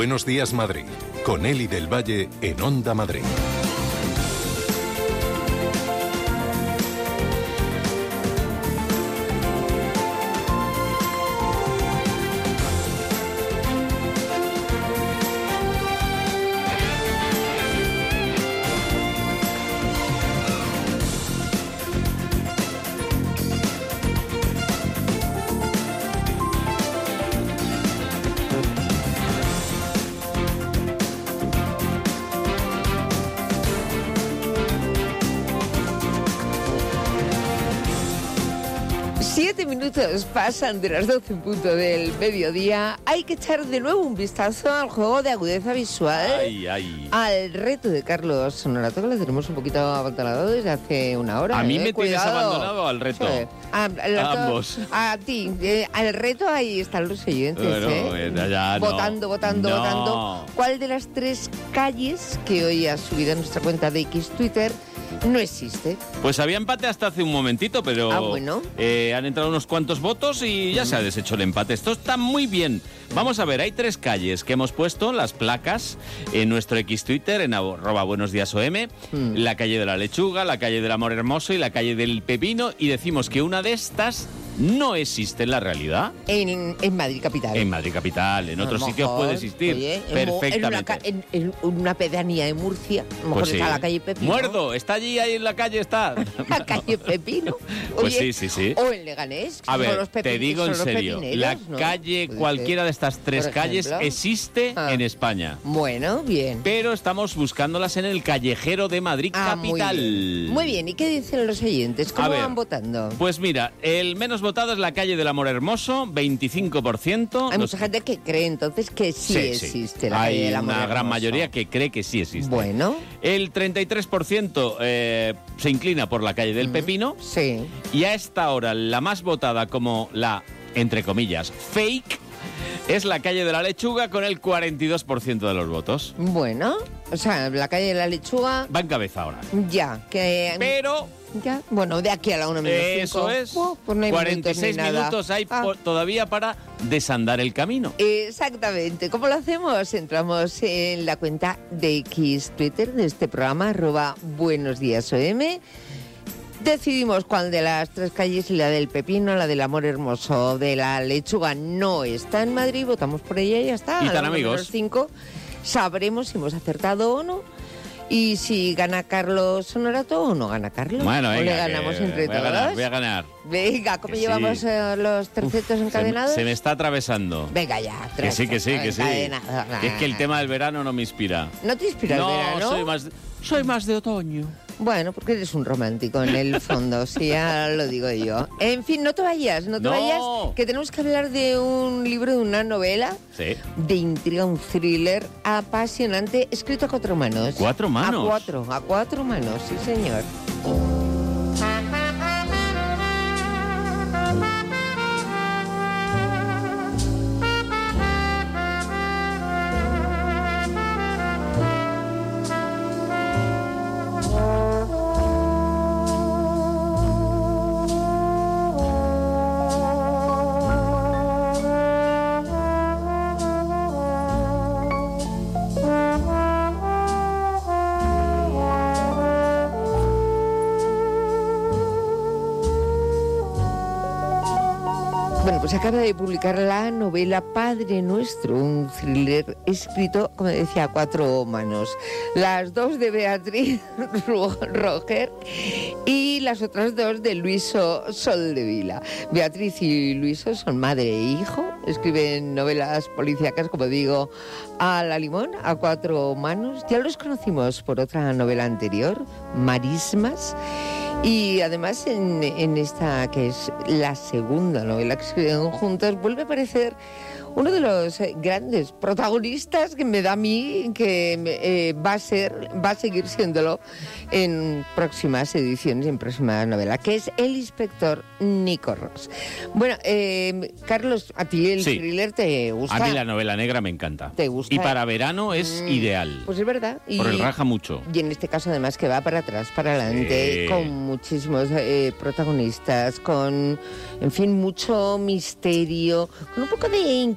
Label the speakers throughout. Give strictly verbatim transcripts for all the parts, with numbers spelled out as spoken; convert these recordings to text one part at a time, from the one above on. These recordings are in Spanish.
Speaker 1: Buenos Días Madrid, con Eli del Valle en Onda Madrid.
Speaker 2: Pasan de las doce en punto del mediodía. Hay que echar de nuevo un vistazo al juego de agudeza visual.
Speaker 3: Ay, ay.
Speaker 2: Al reto de Carlos Honorato, que lo tenemos un poquito abandonado desde hace una hora.
Speaker 3: A mí
Speaker 2: eh,
Speaker 3: me
Speaker 2: cuidado.
Speaker 3: tienes abandonado al reto.
Speaker 2: Sí. A, al reto,
Speaker 3: a ambos.
Speaker 2: A ti. Eh, al reto ahí están los oyentes.
Speaker 3: Bueno,
Speaker 2: ¿eh?
Speaker 3: ya, ya, no.
Speaker 2: Votando, votando,
Speaker 3: no.
Speaker 2: votando. ¿Cuál de las tres calles que hoy has subido a nuestra cuenta de X Twitter no existe?
Speaker 3: Pues había empate hasta hace un momentito, pero
Speaker 2: ah, bueno.
Speaker 3: eh, han entrado unos cuantos votos y ya se ha deshecho el empate. Esto está muy bien. Vamos a ver, hay tres calles que hemos puesto, las placas, en nuestro X Twitter, en arroba buenos días O M, mm. la calle de la Lechuga, la calle del Amor Hermoso y la calle del Pepino, y decimos que una de estas no existe en la realidad.
Speaker 2: En, en Madrid capital.
Speaker 3: En Madrid capital, en otros sitios puede existir. Oye, perfectamente.
Speaker 2: En una, en, en una pedanía de Murcia, a lo mejor
Speaker 3: pues sí.
Speaker 2: está la calle Pepino.
Speaker 3: Muerdo, está allí, ahí en la calle está.
Speaker 2: La calle Pepino. Oye,
Speaker 3: pues sí, sí, sí.
Speaker 2: O en Leganés.
Speaker 3: A ver,
Speaker 2: los
Speaker 3: te digo en serio, la
Speaker 2: ¿no?
Speaker 3: calle, cualquiera de estas tres calles existe ah. en España.
Speaker 2: Bueno, bien.
Speaker 3: Pero estamos buscándolas en el callejero de Madrid
Speaker 2: ah,
Speaker 3: capital.
Speaker 2: Muy bien. muy bien, ¿y qué dicen los oyentes? ¿Cómo
Speaker 3: ver,
Speaker 2: van votando?
Speaker 3: Pues mira, el menos votado es la calle del Amor Hermoso, veinticinco por ciento.
Speaker 2: Hay
Speaker 3: los...
Speaker 2: mucha gente que cree entonces que sí, sí existe
Speaker 3: sí.
Speaker 2: la calle del Amor
Speaker 3: Hay una
Speaker 2: Hermoso.
Speaker 3: gran mayoría que cree que sí existe.
Speaker 2: Bueno.
Speaker 3: El treinta y tres por ciento eh, se inclina por la calle del mm, Pepino.
Speaker 2: Sí.
Speaker 3: Y a esta hora la más votada como la, entre comillas, fake, es la calle de la Lechuga con el cuarenta y dos por ciento de los votos.
Speaker 2: Bueno, o sea, la calle de la Lechuga...
Speaker 3: Va en cabeza ahora.
Speaker 2: Ya, que...
Speaker 3: Pero...
Speaker 2: Ya, bueno, de aquí a la una menos cinco.
Speaker 3: Eso es.
Speaker 2: Oh, pues no hay
Speaker 3: cuarenta y seis
Speaker 2: minutos,
Speaker 3: minutos hay
Speaker 2: ah.
Speaker 3: por, todavía para desandar el camino.
Speaker 2: Exactamente. ¿Cómo lo hacemos? Entramos en la cuenta de X Twitter de este programa, arroba Buenos Días O M. Decidimos cuál de las tres calles, la del Pepino, la del Amor Hermoso, de la Lechuga, no está en Madrid. Votamos por ella y ya está.
Speaker 3: Y tan amigos.
Speaker 2: Cinco, sabremos si hemos acertado o no. Y si gana Carlos Honorato o no gana Carlos.
Speaker 3: Bueno, venga,
Speaker 2: o le ganamos entre
Speaker 3: voy
Speaker 2: todos.
Speaker 3: A ganar, voy a ganar.
Speaker 2: Venga, ¿cómo
Speaker 3: que
Speaker 2: llevamos
Speaker 3: sí.
Speaker 2: eh, los tercetos encadenados?
Speaker 3: Se me, se me está atravesando.
Speaker 2: Venga ya,
Speaker 3: que sí, que sí, que sí. Es que el tema del verano no me inspira.
Speaker 2: ¿No te inspira
Speaker 3: no,
Speaker 2: el verano?
Speaker 3: No, soy más, soy más de otoño.
Speaker 2: Bueno, porque eres un romántico en el fondo, sí, ya lo digo yo. En fin, no te vayas, no te
Speaker 3: no.
Speaker 2: vayas, que tenemos que hablar de un libro, de una novela,
Speaker 3: sí.
Speaker 2: de intriga, un thriller apasionante, escrito a cuatro manos.
Speaker 3: ¿Cuatro manos?
Speaker 2: A cuatro, a cuatro manos, sí señor. Bueno, pues acaba de publicar la novela Padre Nuestro, un thriller escrito, como decía, a cuatro manos. Las dos de Beatriz Roger y las otras dos de Luiso Soldevila. Beatriz y Luiso son madre e hijo, escriben novelas policíacas, como digo, a la limón, a cuatro manos. Ya los conocimos por otra novela anterior, Marismas. Y además en, en esta, que es la segunda novela que escriben juntos, vuelve a aparecer uno de los grandes protagonistas que me da a mí que eh, va a ser, va a seguir siéndolo en próximas ediciones y en próximas novelas, que es el inspector Nico Ross. Bueno, eh, Carlos, a ti el
Speaker 3: sí.
Speaker 2: thriller te gusta.
Speaker 3: A mí la novela negra me encanta.
Speaker 2: ¿Te gusta?
Speaker 3: Y para verano es mm, ideal.
Speaker 2: Pues es verdad. Y,
Speaker 3: Porque raja mucho.
Speaker 2: Y en este caso además que va para atrás, para adelante,
Speaker 3: sí.
Speaker 2: con muchísimos eh, protagonistas, con, en fin, mucho misterio, con un poco de incluso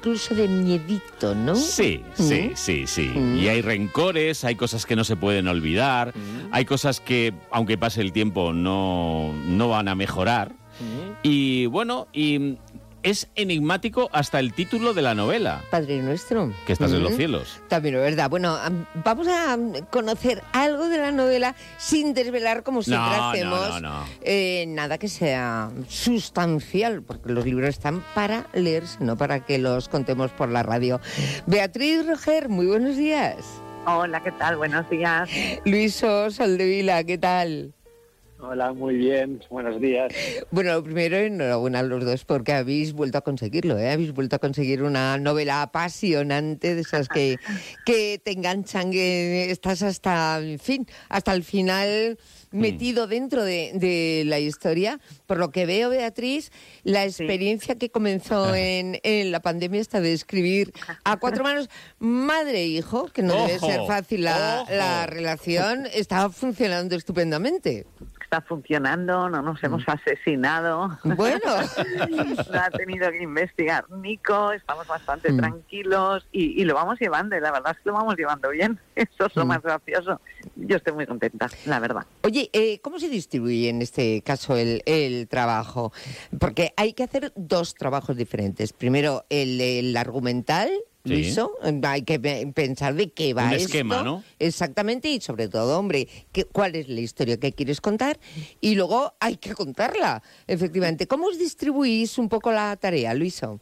Speaker 2: incluso de miedito, ¿no?
Speaker 3: Sí, sí,
Speaker 2: ¿Mm?
Speaker 3: sí, sí.
Speaker 2: ¿Mm?
Speaker 3: Y hay rencores, hay cosas que no se pueden olvidar,
Speaker 2: ¿Mm?
Speaker 3: hay cosas que, aunque pase el tiempo, no, no van a mejorar.
Speaker 2: ¿Mm?
Speaker 3: Y bueno, y es enigmático hasta el título de la novela,
Speaker 2: Padre Nuestro.
Speaker 3: que estás en los
Speaker 2: ¿Mm?
Speaker 3: cielos.
Speaker 2: También es verdad. Bueno, am- vamos a am, conocer algo de la novela sin desvelar, como siempre
Speaker 3: No, no,
Speaker 2: hacemos,
Speaker 3: no, no.
Speaker 2: eh, nada que sea sustancial, porque los libros están para leerse, no para que los contemos por la radio. Beatriz Roger, muy buenos días.
Speaker 4: Hola, ¿qué tal? Buenos días.
Speaker 2: Luiso Soldevila, ¿qué tal?
Speaker 5: Hola, muy bien, buenos días.
Speaker 2: Bueno, lo primero, enhorabuena a los dos porque habéis vuelto a conseguirlo, ¿eh? Habéis vuelto a conseguir una novela apasionante de esas que, que te enganchan, que estás hasta, en fin, hasta el final metido dentro de, de la historia. Por lo que veo, Beatriz, la experiencia que comenzó en, en la pandemia está de escribir a cuatro manos, madre e hijo, que no debe
Speaker 3: Ojo,
Speaker 2: ser fácil la,
Speaker 3: ojo.
Speaker 2: la relación, está funcionando estupendamente.
Speaker 4: Está funcionando, no nos hemos asesinado.
Speaker 2: Bueno.
Speaker 4: No ha tenido que investigar Nico, estamos bastante
Speaker 2: Mm.
Speaker 4: tranquilos y, y lo vamos llevando, y la verdad es que lo vamos llevando bien. Eso es lo
Speaker 2: Mm.
Speaker 4: más gracioso. Yo estoy muy contenta, la verdad.
Speaker 2: Oye, eh, ¿cómo se distribuye en este caso el, el trabajo? Porque hay que hacer dos trabajos diferentes. Primero, el, el argumental,
Speaker 3: Sí.
Speaker 2: Luiso, hay que pe- pensar de qué va
Speaker 3: Un
Speaker 2: esto.
Speaker 3: esquema, ¿no?
Speaker 2: Exactamente, y sobre todo, hombre, qué, cuál es la historia que quieres contar, y luego hay que contarla, efectivamente. ¿Cómo os distribuís un poco la tarea, Luiso?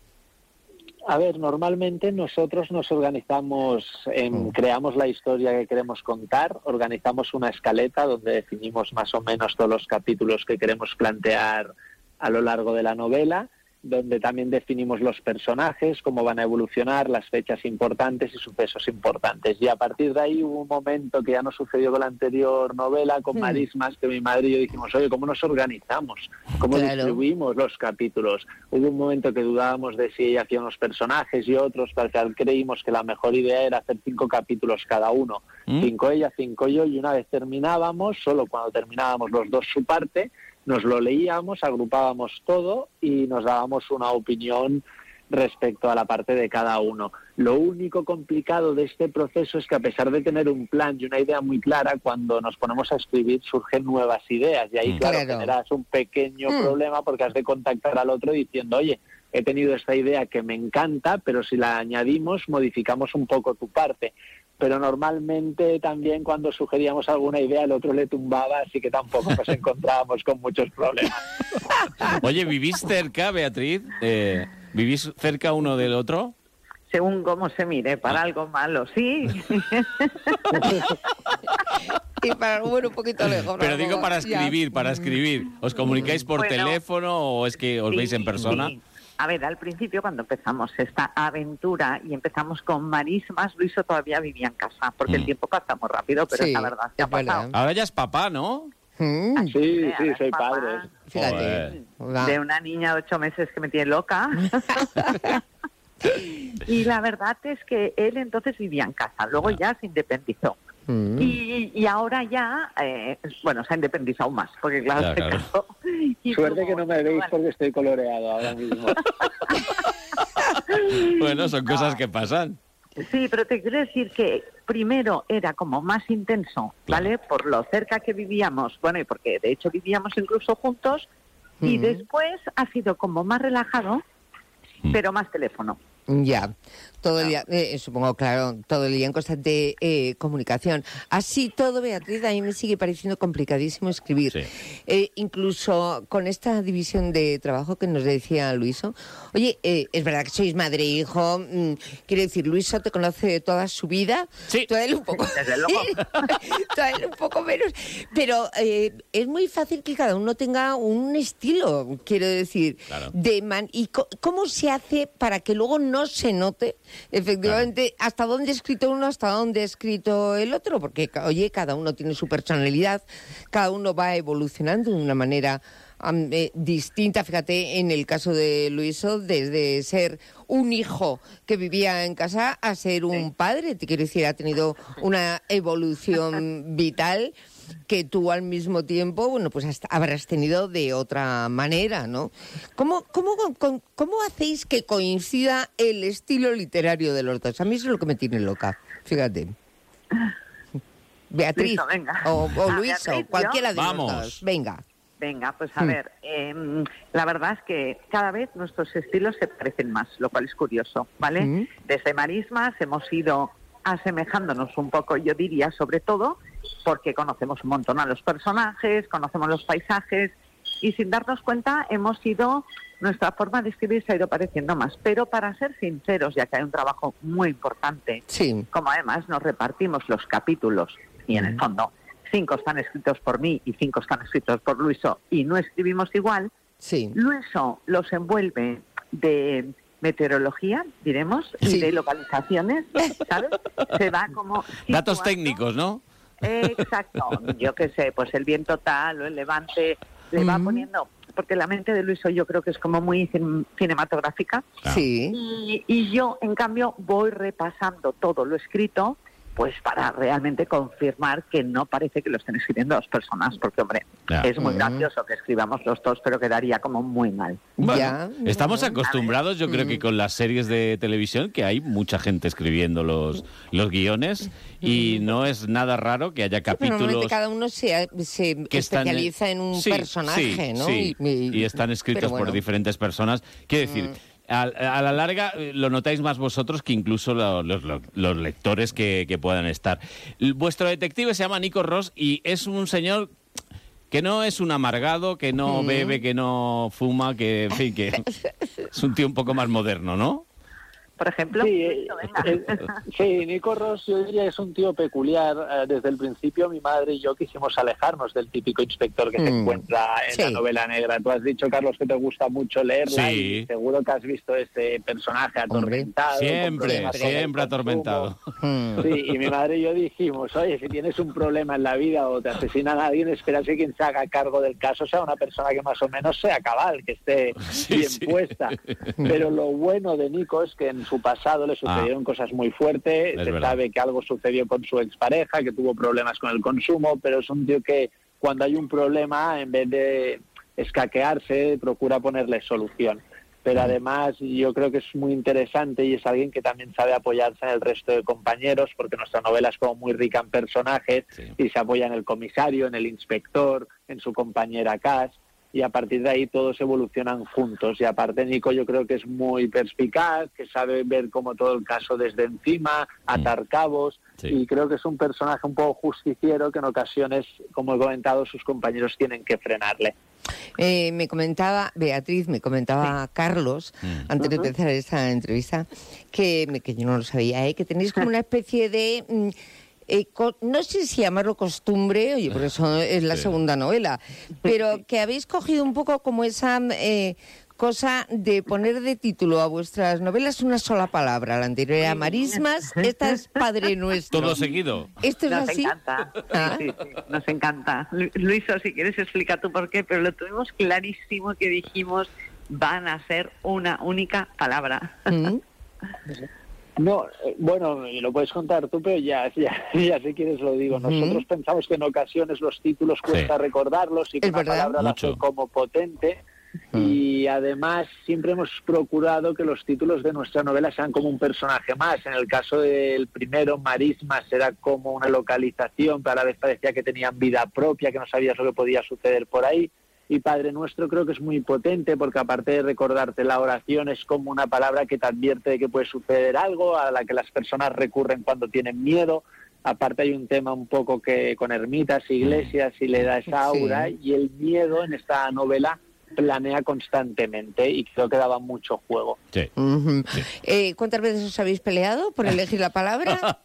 Speaker 5: A ver, normalmente nosotros nos organizamos, en,
Speaker 2: Mm.
Speaker 5: creamos la historia que queremos contar, organizamos una escaleta donde definimos más o menos todos los capítulos que queremos plantear a lo largo de la novela, donde también definimos los personajes, cómo van a evolucionar, las fechas importantes y sucesos importantes. Y a partir de ahí hubo un momento que ya nos sucedió con la anterior novela, con
Speaker 2: Mm.
Speaker 5: Marismas, que mi madre y yo dijimos, oye, ¿cómo nos organizamos? ¿Cómo
Speaker 2: Claro.
Speaker 5: distribuimos los capítulos? Hubo un momento que dudábamos de si ella hacía unos personajes y otros, pero al final creímos que la mejor idea era hacer cinco capítulos cada uno.
Speaker 3: ¿Mm?
Speaker 5: Cinco ella, cinco yo, y una vez terminábamos, solo cuando terminábamos los dos su parte, nos lo leíamos, agrupábamos todo y nos dábamos una opinión respecto a la parte de cada uno. Lo único complicado de este proceso es que, a pesar de tener un plan y una idea muy clara, cuando nos ponemos a escribir surgen nuevas ideas y ahí,
Speaker 3: Mm.
Speaker 5: claro,
Speaker 2: Claro.
Speaker 5: generas un pequeño
Speaker 2: Mm.
Speaker 5: problema porque has de contactar al otro diciendo, oye, he tenido esta idea que me encanta, pero si la añadimos, modificamos un poco tu parte. Pero normalmente también cuando sugeríamos alguna idea el otro le tumbaba, así que tampoco nos encontrábamos con muchos problemas.
Speaker 3: Oye, ¿vivís cerca, Beatriz? Eh, ¿Vivís cerca uno del otro?
Speaker 4: Según cómo se mire, para algo malo, sí.
Speaker 2: Y para algo bueno, un poquito lejos.
Speaker 3: Pero
Speaker 2: algo-
Speaker 3: digo para
Speaker 2: ya.
Speaker 3: escribir, para escribir. ¿Os comunicáis por
Speaker 4: Bueno,
Speaker 3: teléfono o es que os
Speaker 4: Sí,
Speaker 3: veis en persona?
Speaker 4: sí. A ver, al principio cuando empezamos esta aventura y empezamos con Marismas, Luiso todavía vivía en casa, porque
Speaker 3: Mm.
Speaker 4: el tiempo pasa muy rápido, pero
Speaker 2: Sí,
Speaker 4: es la verdad, se ha
Speaker 2: es verdad.
Speaker 4: pasado.
Speaker 3: Ahora ya es papá, ¿no?
Speaker 2: Mm,
Speaker 4: Así
Speaker 5: Sí,
Speaker 4: que, a
Speaker 5: sí,
Speaker 4: ver,
Speaker 5: soy
Speaker 4: papá,
Speaker 5: padre.
Speaker 2: Fíjate.
Speaker 3: Joder.
Speaker 2: Va.
Speaker 4: de una niña de ocho meses que me tiene loca. Y la verdad es que él entonces vivía en casa, luego ya se independizó.
Speaker 2: Mm.
Speaker 4: Y, y ahora ya, eh, bueno, se ha independizado más, porque claro,
Speaker 3: Claro,
Speaker 4: se
Speaker 3: claro.
Speaker 4: casó. Y
Speaker 5: Suerte
Speaker 4: tuvo-
Speaker 5: que no me veis
Speaker 4: bueno,
Speaker 5: porque estoy coloreado ahora mismo.
Speaker 3: Bueno, son cosas que pasan.
Speaker 4: Sí, pero te quiero decir que primero era como más intenso, ¿vale? Por lo cerca que vivíamos, bueno, y porque de hecho vivíamos incluso juntos, y
Speaker 2: Mm.
Speaker 4: después ha sido como más relajado,
Speaker 3: Mm.
Speaker 4: pero más teléfono.
Speaker 2: Ya, todo el día, eh, supongo, claro, todo el día en constante eh, comunicación. Así todo, Beatriz, a mí me sigue pareciendo complicadísimo escribir.
Speaker 3: Sí.
Speaker 2: Eh, incluso con esta división de trabajo que nos decía Luiso. Oye, eh, es verdad que sois madre e hijo. mm, quiero decir, Luiso te conoce de toda su vida.
Speaker 3: Sí.
Speaker 2: Tú a él un poco.
Speaker 4: Desde luego.
Speaker 2: Tú a él un poco menos. Pero eh, es muy fácil que cada uno tenga un estilo, quiero decir.
Speaker 3: Claro.
Speaker 2: De man ¿Y co- cómo se hace para que luego no se note efectivamente hasta dónde ha escrito uno, hasta dónde ha escrito el otro? Porque, ca- oye, cada uno tiene su personalidad, cada uno va evolucionando de una manera am, eh, distinta. Fíjate, en el caso de Luiso, desde ser un hijo que vivía en casa a ser un padre, te quiero decir, ha tenido una evolución vital. que tú al mismo tiempo, bueno, pues hasta habrás tenido de otra manera, ¿no? ¿Cómo, cómo, cómo, cómo hacéis que coincida el estilo literario de los dos? A mí eso es lo que me tiene loca, fíjate. Beatriz,
Speaker 4: Listo, venga.
Speaker 2: o, o
Speaker 4: Ah,
Speaker 2: Luis,
Speaker 4: Beatriz,
Speaker 2: o cualquiera de
Speaker 3: Vamos.
Speaker 2: los dos. Venga.
Speaker 4: Venga, pues a
Speaker 2: Mm.
Speaker 4: ver, eh, la verdad es que cada vez nuestros estilos se parecen más, lo cual es curioso, ¿vale?
Speaker 2: Mm.
Speaker 4: Desde Marismas hemos ido asemejándonos un poco, yo diría, sobre todo, porque conocemos un montón a los personajes, conocemos los paisajes, y sin darnos cuenta hemos ido, nuestra forma de escribir se ha ido pareciendo más. Pero para ser sinceros, ya que hay un trabajo muy importante,
Speaker 2: Sí.
Speaker 4: como además nos repartimos los capítulos, y en el fondo cinco están escritos por mí y cinco están escritos por Luiso, y no escribimos igual,
Speaker 2: Sí.
Speaker 4: Luiso los envuelve de meteorología, diremos,
Speaker 2: Sí.
Speaker 4: y de localizaciones, ¿sabes? Se va como...
Speaker 3: Datos
Speaker 4: situando.
Speaker 3: técnicos, ¿no?
Speaker 4: Eh, exacto, yo qué sé, pues el viento tal o el levante, le va
Speaker 2: Mm.
Speaker 4: poniendo... Porque la mente de Luiso yo creo que es como muy cin- cinematográfica,
Speaker 2: Sí.
Speaker 4: y, y yo, en cambio, voy repasando todo lo escrito, pues para realmente confirmar que no parece que lo estén escribiendo dos personas, porque, hombre,
Speaker 3: Ya.
Speaker 4: es muy
Speaker 2: Mm.
Speaker 4: gracioso que escribamos los dos, pero quedaría como muy mal.
Speaker 3: Bueno,
Speaker 2: Ya,
Speaker 3: estamos
Speaker 2: bueno.
Speaker 3: acostumbrados, yo creo
Speaker 2: Mm.
Speaker 3: que con las series de televisión, que hay mucha gente escribiendo los, los guiones, y no es nada raro que haya
Speaker 2: Sí, pero normalmente
Speaker 3: capítulos
Speaker 2: cada uno se, se
Speaker 3: que están
Speaker 2: especializa en un
Speaker 3: sí,
Speaker 2: personaje,
Speaker 3: sí,
Speaker 2: ¿no?
Speaker 3: sí,
Speaker 2: Y, y-
Speaker 3: y están escritos
Speaker 2: pero bueno.
Speaker 3: por diferentes personas. Quiero decir, a, a la larga eh, lo notáis más vosotros que incluso lo- los, los- los lectores que, que puedan estar. L- Vuestro detective se llama Nico Ross y es un señor que no es un amargado, que no
Speaker 2: Mm.
Speaker 3: bebe, que no fuma, que, en fin, que es un tío un poco más moderno, ¿no?
Speaker 4: Por ejemplo,
Speaker 5: Sí,
Speaker 4: Luiso, venga.
Speaker 5: eh, eh, sí, Nico Ross yo diría que es un tío peculiar. Eh, Desde el principio mi madre y yo quisimos alejarnos del típico inspector que se
Speaker 2: Mm.
Speaker 5: encuentra en
Speaker 2: Sí.
Speaker 5: la novela negra. Tú has dicho, Carlos, que te gusta mucho leerla
Speaker 3: Sí.
Speaker 5: y seguro que has visto ese personaje atormentado. con
Speaker 3: Siempre,
Speaker 5: problemas con el
Speaker 3: siempre
Speaker 5: consumo.
Speaker 3: atormentado.
Speaker 2: Mm.
Speaker 5: Sí, y mi madre y yo dijimos, oye, si tienes un problema en la vida o te asesinan a alguien, espera que quien se haga cargo del caso sea una persona que más o menos sea cabal, que esté
Speaker 3: Sí,
Speaker 5: bien
Speaker 3: sí.
Speaker 5: puesta. Pero lo bueno de Nico es que en su pasado le sucedieron cosas muy fuertes,
Speaker 3: Es
Speaker 5: se
Speaker 3: verdad.
Speaker 5: sabe que algo sucedió con su expareja, que tuvo problemas con el consumo, pero es un tío que cuando hay un problema, en vez de escaquearse, procura ponerle solución. Pero además yo creo que es muy interesante y es alguien que también sabe apoyarse en el resto de compañeros, porque nuestra novela es como muy rica en personajes
Speaker 3: Sí.
Speaker 5: y se apoya en el comisario, en el inspector, en su compañera Cass, y a partir de ahí todos evolucionan juntos. Y aparte Nico yo creo que es muy perspicaz, que sabe ver como todo el caso desde encima, atar cabos,
Speaker 3: Sí.
Speaker 5: y creo que es un personaje un poco justiciero que en ocasiones, como he comentado, sus compañeros tienen que frenarle.
Speaker 2: Eh, me comentaba, Beatriz, me comentaba Carlos,
Speaker 3: Mm.
Speaker 2: antes de empezar esta entrevista, que, me- que yo no lo sabía, ¿eh? Que tenéis como una especie de... mm, eh, co- no sé si llamarlo costumbre, oye, por eso es la
Speaker 3: Sí.
Speaker 2: segunda novela, pero que habéis cogido un poco como esa eh, cosa de poner de título a vuestras novelas una sola palabra. La anterior era Marismas, esta es Padre Nuestro.
Speaker 3: Todo seguido.
Speaker 2: ¿Esto es
Speaker 4: Nos
Speaker 2: así?
Speaker 4: encanta, sí,
Speaker 2: Ah.
Speaker 4: sí, sí, nos encanta. Lu- Luiso, si quieres explica tú por qué, pero lo tuvimos clarísimo que dijimos van a ser una única palabra.
Speaker 2: Mm.
Speaker 5: No, eh, bueno, y lo puedes contar tú, pero ya, ya, ya si quieres lo digo.
Speaker 2: Ujú.
Speaker 5: Nosotros pensamos que en ocasiones los títulos cuesta
Speaker 3: Sí.
Speaker 5: recordarlos y que
Speaker 2: Es
Speaker 5: una
Speaker 2: verdad.
Speaker 5: palabra la
Speaker 3: Mucho.
Speaker 5: hace como potente.
Speaker 2: Mm.
Speaker 5: Y además siempre hemos procurado que los títulos de nuestra novela sean como un personaje más. En el caso del primero, Marismas, era como una localización, pero a la vez parecía que tenían vida propia, que no sabías lo que podía suceder por ahí. Y Padre Nuestro creo que es muy potente porque aparte de recordarte la oración es como una palabra que te advierte de que puede suceder algo, a la que las personas recurren cuando tienen miedo. Aparte hay un tema un poco que con ermitas, iglesias, y le da esa aura,
Speaker 2: Sí.
Speaker 5: y el miedo en esta novela planea constantemente y creo que daba mucho juego.
Speaker 3: Sí.
Speaker 2: Ujú. Eh, ¿Cuántas veces os habéis peleado por elegir la palabra?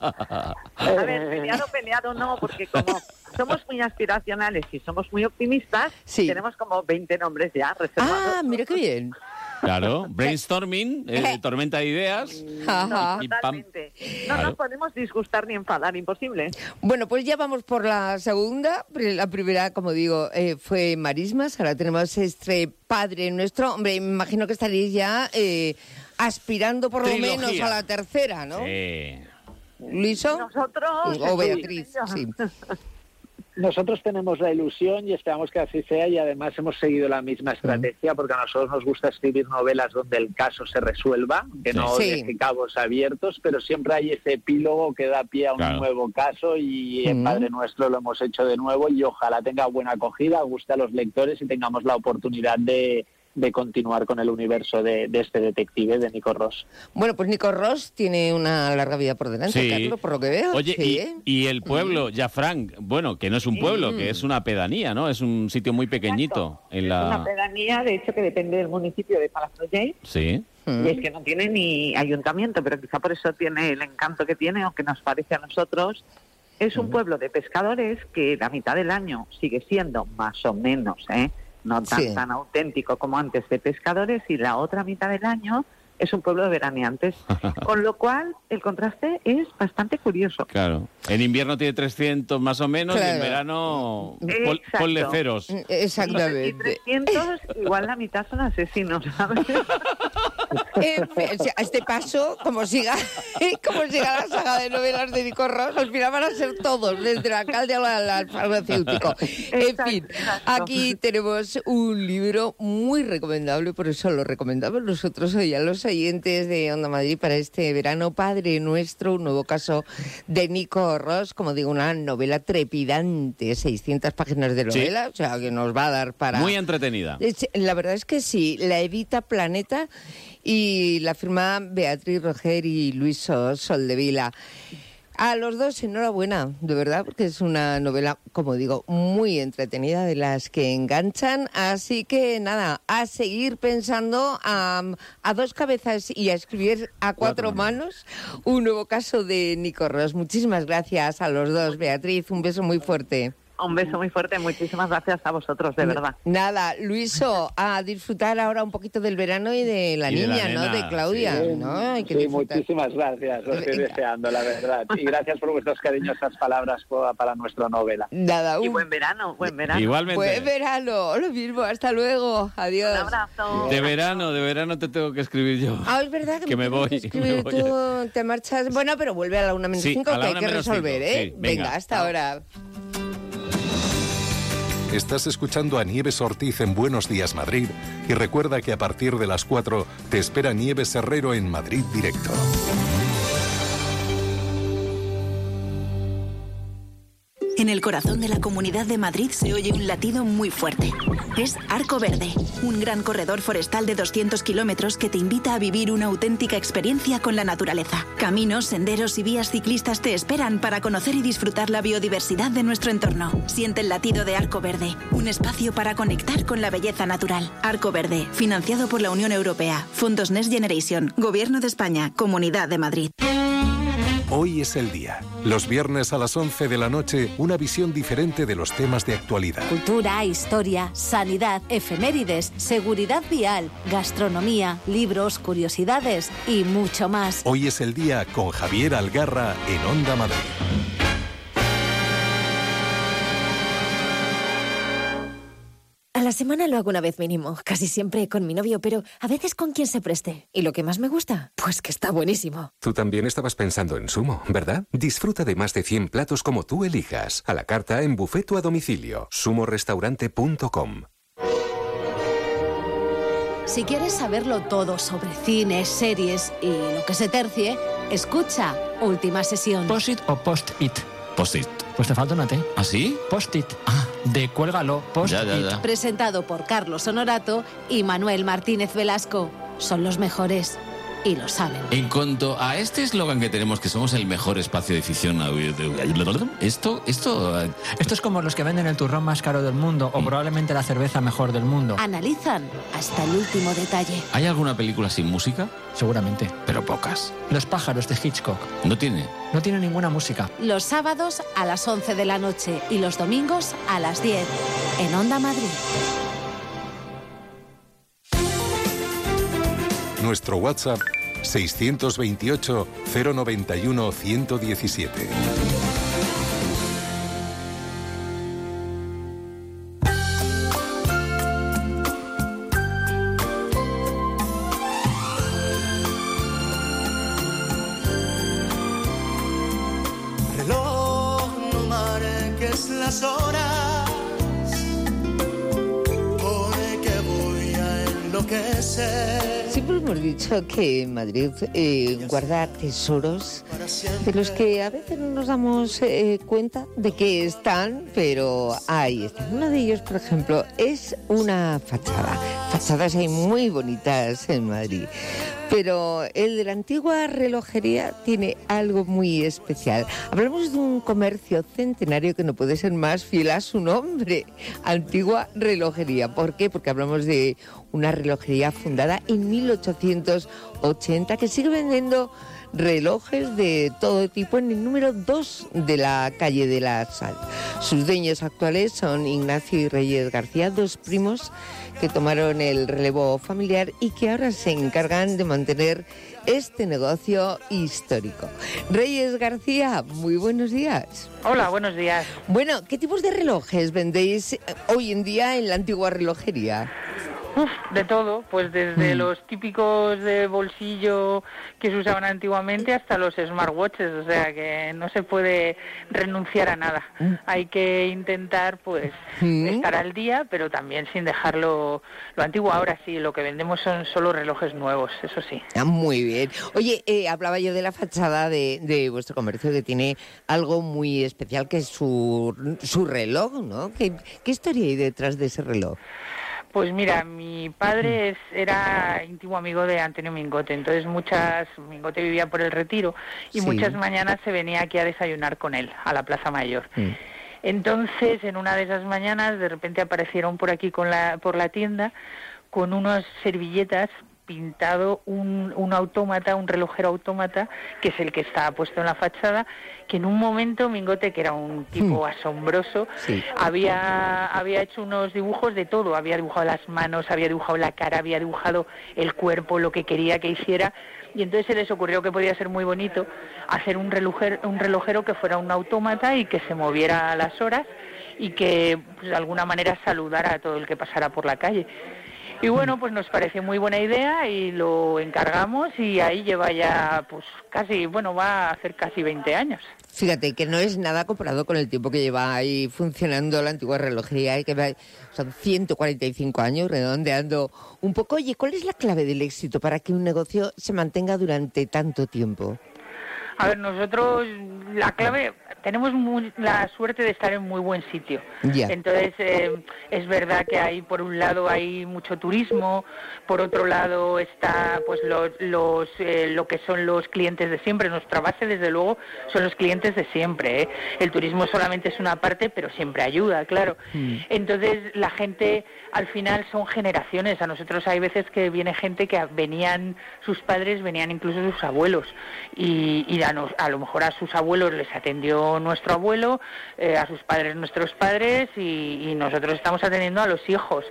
Speaker 4: A ver, peleado, peleado no, porque como somos muy aspiracionales y somos muy optimistas,
Speaker 2: Sí.
Speaker 4: tenemos como veinte nombres ya reservados.
Speaker 2: Ah, mira qué bien.
Speaker 3: Claro, brainstorming, eh, tormenta de ideas.
Speaker 2: Ajá.
Speaker 3: Y pam.
Speaker 4: Totalmente. No
Speaker 3: Claro.
Speaker 4: nos podemos disgustar ni enfadar, imposible.
Speaker 2: Bueno, pues ya vamos por la segunda. La primera, como digo, eh, fue Marismas. Ahora tenemos este Padre Nuestro. Hombre, me imagino que estaréis ya eh, aspirando por lo
Speaker 3: Trilogía.
Speaker 2: menos a la tercera, ¿no?
Speaker 3: Sí.
Speaker 2: ¿Luiso?
Speaker 4: Nosotros...
Speaker 2: O Beatriz, sí.
Speaker 5: Nosotros tenemos la ilusión y esperamos que así sea, y además hemos seguido la misma estrategia porque a nosotros nos gusta escribir novelas donde el caso se resuelva, que
Speaker 3: Sí.
Speaker 5: no
Speaker 2: Sí.
Speaker 5: deje cabos abiertos, pero siempre hay ese epílogo que da pie a un
Speaker 3: Claro.
Speaker 5: nuevo caso, y en
Speaker 2: Mm.
Speaker 5: Padre Nuestro lo hemos hecho de nuevo, y ojalá tenga buena acogida, guste a los lectores y tengamos la oportunidad de, de continuar con el universo de, de este detective, de Nico Ross.
Speaker 2: Bueno, pues Nico Ross tiene una larga vida por delante,
Speaker 3: Sí.
Speaker 2: Carlos, por lo que veo.
Speaker 3: Oye,
Speaker 2: Sí,
Speaker 3: y,
Speaker 2: ¿eh?
Speaker 3: y el pueblo, Llafranc, bueno, que no es un pueblo,
Speaker 2: Mm.
Speaker 3: que es una pedanía, ¿no? Es un sitio muy pequeñito. En
Speaker 4: Es una
Speaker 3: la...
Speaker 4: pedanía, de hecho, que depende del municipio de Palafrugell.
Speaker 3: Sí.
Speaker 2: Mm.
Speaker 4: Y es que no tiene ni ayuntamiento, pero quizá por eso tiene el encanto que tiene, aunque nos parece a nosotros. Es un pueblo de pescadores que la mitad del año sigue siendo más o menos, ¿eh? no tan,
Speaker 2: Sí.
Speaker 4: tan auténtico como antes de pescadores, y la otra mitad del año es un pueblo de veraneantes. Con lo cual, el contraste es bastante curioso.
Speaker 3: Claro. En invierno tiene trescientos más o menos, y en
Speaker 2: Claro.
Speaker 3: verano pol-
Speaker 4: Exacto.
Speaker 3: ponle ceros.
Speaker 2: Mm,
Speaker 4: Y
Speaker 2: Exactamente.
Speaker 4: trescientos, igual la mitad son asesinos, ¿sabes?
Speaker 2: En fin, o sea, a este paso, como siga, como siga la saga de novelas de Nico Ross, al final van a ser todos, desde el alcalde al, al farmacéutico. En
Speaker 4: Exacto,
Speaker 2: fin,
Speaker 4: exacto.
Speaker 2: aquí tenemos un libro muy recomendable, por eso lo recomendamos nosotros hoy a los oyentes de Onda Madrid para este verano. Padre Nuestro, un nuevo caso de Nico Ross, como digo, una novela trepidante, seiscientas páginas de
Speaker 3: Sí.
Speaker 2: novela, o sea, que nos va a dar para...
Speaker 3: Muy entretenida.
Speaker 2: Es- La verdad es que sí, la edita Planeta y la firma Beatriz Roger y Luis So- Soldevila. A los dos, enhorabuena, de verdad, porque es una novela, como digo, muy entretenida, de las que enganchan. Así que nada, a seguir pensando a, a dos cabezas y a escribir a cuatro,
Speaker 3: Cuatro
Speaker 2: manos un nuevo caso de Nico Ross. Muchísimas gracias a los dos, Beatriz, un beso muy fuerte.
Speaker 4: Un beso muy fuerte, muchísimas gracias a vosotros, de verdad.
Speaker 2: Nada, Luiso, a disfrutar ahora un poquito del verano y de la
Speaker 3: Y de la
Speaker 2: niña, ¿no?
Speaker 3: nena,
Speaker 2: De Claudia,
Speaker 3: sí.
Speaker 2: ¿no? Hay que
Speaker 5: Sí,
Speaker 2: disfrutar.
Speaker 5: muchísimas gracias, lo estoy
Speaker 2: Venga.
Speaker 5: deseando, la verdad. Y gracias por vuestras cariñosas palabras pa- para nuestra novela.
Speaker 2: Nada,
Speaker 4: Y
Speaker 2: un
Speaker 4: buen verano, buen verano.
Speaker 3: Igualmente.
Speaker 2: buen verano. Lo mismo, hasta luego. Adiós.
Speaker 4: Un abrazo.
Speaker 3: De verano, de verano te tengo que escribir yo.
Speaker 2: Ah, es verdad que,
Speaker 3: Que me
Speaker 2: tienes
Speaker 3: voy,
Speaker 2: que escribir
Speaker 3: me voy.
Speaker 2: tú, te marchas. Bueno, pero vuelve a la una menos
Speaker 3: Sí,
Speaker 2: cinco,
Speaker 3: a
Speaker 2: que
Speaker 3: la
Speaker 2: hay
Speaker 3: una
Speaker 2: que
Speaker 3: menos
Speaker 2: resolver,
Speaker 3: cinco,
Speaker 2: ¿eh?
Speaker 3: sí, venga.
Speaker 2: Hasta ahora.
Speaker 1: Estás escuchando a Nieves Ortiz en Buenos Días Madrid y recuerda que a partir de las cuatro te espera Nieves Herrero en Madrid Directo.
Speaker 6: En el corazón de la Comunidad de Madrid se oye un latido muy fuerte. Es Arco Verde, un gran corredor forestal de doscientos kilómetros que te invita a vivir una auténtica experiencia con la naturaleza. Caminos, senderos y vías ciclistas te esperan para conocer y disfrutar la biodiversidad de nuestro entorno. Siente el latido de Arco Verde, un espacio para conectar con la belleza natural. Arco Verde, financiado por la Unión Europea, Fondos Next Generation, Gobierno de España, Comunidad de Madrid.
Speaker 1: Hoy es el día. Los viernes a las once de la noche, una visión diferente de los temas de actualidad.
Speaker 7: Cultura, historia, sanidad, efemérides, seguridad vial, gastronomía, libros, curiosidades y mucho más.
Speaker 1: Hoy es el día con Javier Algarra en Onda Madrid.
Speaker 8: A la semana lo hago una vez mínimo, casi siempre con mi novio, pero a veces con quien se preste. ¿Y lo que más me gusta? Pues que está buenísimo.
Speaker 9: Tú también estabas pensando en Sumo, ¿verdad? Disfruta de más de cien platos como tú elijas. A la carta, en buffet o a domicilio. sumo restaurante punto com.
Speaker 7: Si quieres saberlo todo sobre cine, series y lo que se tercie, escucha Última Sesión.
Speaker 10: ¿Post-it o post-it?
Speaker 3: Post-it.
Speaker 10: Pues te falta una T.
Speaker 3: ¿Ah, sí?
Speaker 10: Post-it.
Speaker 3: Ah.
Speaker 10: De cuélgalo. Post-it.
Speaker 3: Ya, ya, ya.
Speaker 7: Presentado por Carlos Honorato y Manuel Martínez Velasco. Son los mejores y lo saben.
Speaker 3: En cuanto a este eslogan que tenemos, que somos el mejor espacio de ficción audiovisual, esto, esto... eh,
Speaker 10: Esto es como los que venden el turrón más caro del mundo o probablemente la cerveza mejor del mundo.
Speaker 7: Analizan hasta el último detalle.
Speaker 3: ¿Hay alguna película sin música?
Speaker 10: Seguramente.
Speaker 3: Pero pocas.
Speaker 10: Los pájaros de Hitchcock.
Speaker 3: ¿No tiene?
Speaker 10: No tiene ninguna música.
Speaker 7: Los sábados a las once de la noche y los domingos a las diez en Onda Madrid.
Speaker 1: Nuestro WhatsApp seiscientos veintiocho, cero noventa y uno, ciento diecisiete.
Speaker 11: Reloj, no marques las horas.
Speaker 2: Siempre hemos dicho que en Madrid eh, guarda tesoros de los que a veces no nos damos eh, cuenta de que están, pero ahí están. Uno de ellos, por ejemplo, es una fachada. Fachadas hay muy bonitas en Madrid, pero el de la antigua relojería tiene algo muy especial. Hablamos de un comercio centenario que no puede ser más fiel a su nombre, Antigua Relojería. ¿Por qué? Porque hablamos de una relojería fundada en mil ochocientos ochenta que sigue vendiendo relojes de todo tipo en el número dos de la calle de la Sal. Sus dueños actuales son Ignacio y Reyes García, dos primos que tomaron el relevo familiar y que ahora se encargan de mantener este negocio histórico. Reyes García, muy buenos días.
Speaker 11: Hola, buenos días.
Speaker 2: Bueno, ¿qué tipos de relojes vendéis hoy en día en la Antigua Relojería?
Speaker 11: Uf, de todo, pues desde mm. los típicos de bolsillo que se usaban antiguamente hasta los smartwatches, o sea que no se puede renunciar a nada. Mm. Hay que intentar pues mm. estar al día, pero también sin dejarlo lo antiguo. Ahora sí, lo que vendemos son solo relojes nuevos, eso sí.
Speaker 2: Ah, muy bien. Oye, eh, hablaba yo de la fachada de, de vuestro comercio, que tiene algo muy especial, que es su, su reloj, ¿no? ¿Qué, ¿Qué historia hay detrás de ese reloj?
Speaker 11: Pues mira, mi padre es, era íntimo amigo de Antonio Mingote, entonces muchas, Mingote vivía por el Retiro y sí. muchas mañanas se venía aquí a desayunar con él, a la Plaza Mayor. Mm. Entonces, en una de esas mañanas, de repente aparecieron por aquí con la, por la tienda con unas servilletas pintado un, un autómata, un relojero autómata, que es el que está puesto en la fachada, que en un momento Mingote, que era un tipo mm. asombroso, sí. había, había hecho unos dibujos de todo, había dibujado las manos, había dibujado la cara, había dibujado el cuerpo, lo que quería que hiciera, y entonces se les ocurrió que podía ser muy bonito hacer un relojero, un relojero que fuera un autómata y que se moviera a las horas y que pues, de alguna manera saludara a todo el que pasara por la calle. Y bueno, pues nos pareció muy buena idea y lo encargamos y ahí lleva ya pues casi, bueno, va a hacer casi veinte años.
Speaker 2: Fíjate que no es nada comparado con el tiempo que lleva ahí funcionando la Antigua Relojería, que va, son ciento cuarenta y cinco años redondeando un poco. Oye, ¿cuál es la clave del éxito para que un negocio se mantenga durante tanto tiempo?
Speaker 11: A ver, nosotros la clave, tenemos muy, la suerte de estar en muy buen sitio. Yeah. Entonces, eh, es verdad que hay, por un lado, hay mucho turismo, por otro lado está pues los, los eh, lo que son los clientes de siempre. Nuestra base, desde luego, son los clientes de siempre, ¿eh? El turismo solamente es una parte, pero siempre ayuda, claro. Mm. Entonces, la gente, al final, son generaciones. A nosotros hay veces que viene gente que venían, sus padres, venían incluso sus abuelos, y, y a, nos, a lo mejor a sus abuelos les atendió nuestro abuelo, eh, a sus padres nuestros padres, y, y nosotros estamos atendiendo a los hijos.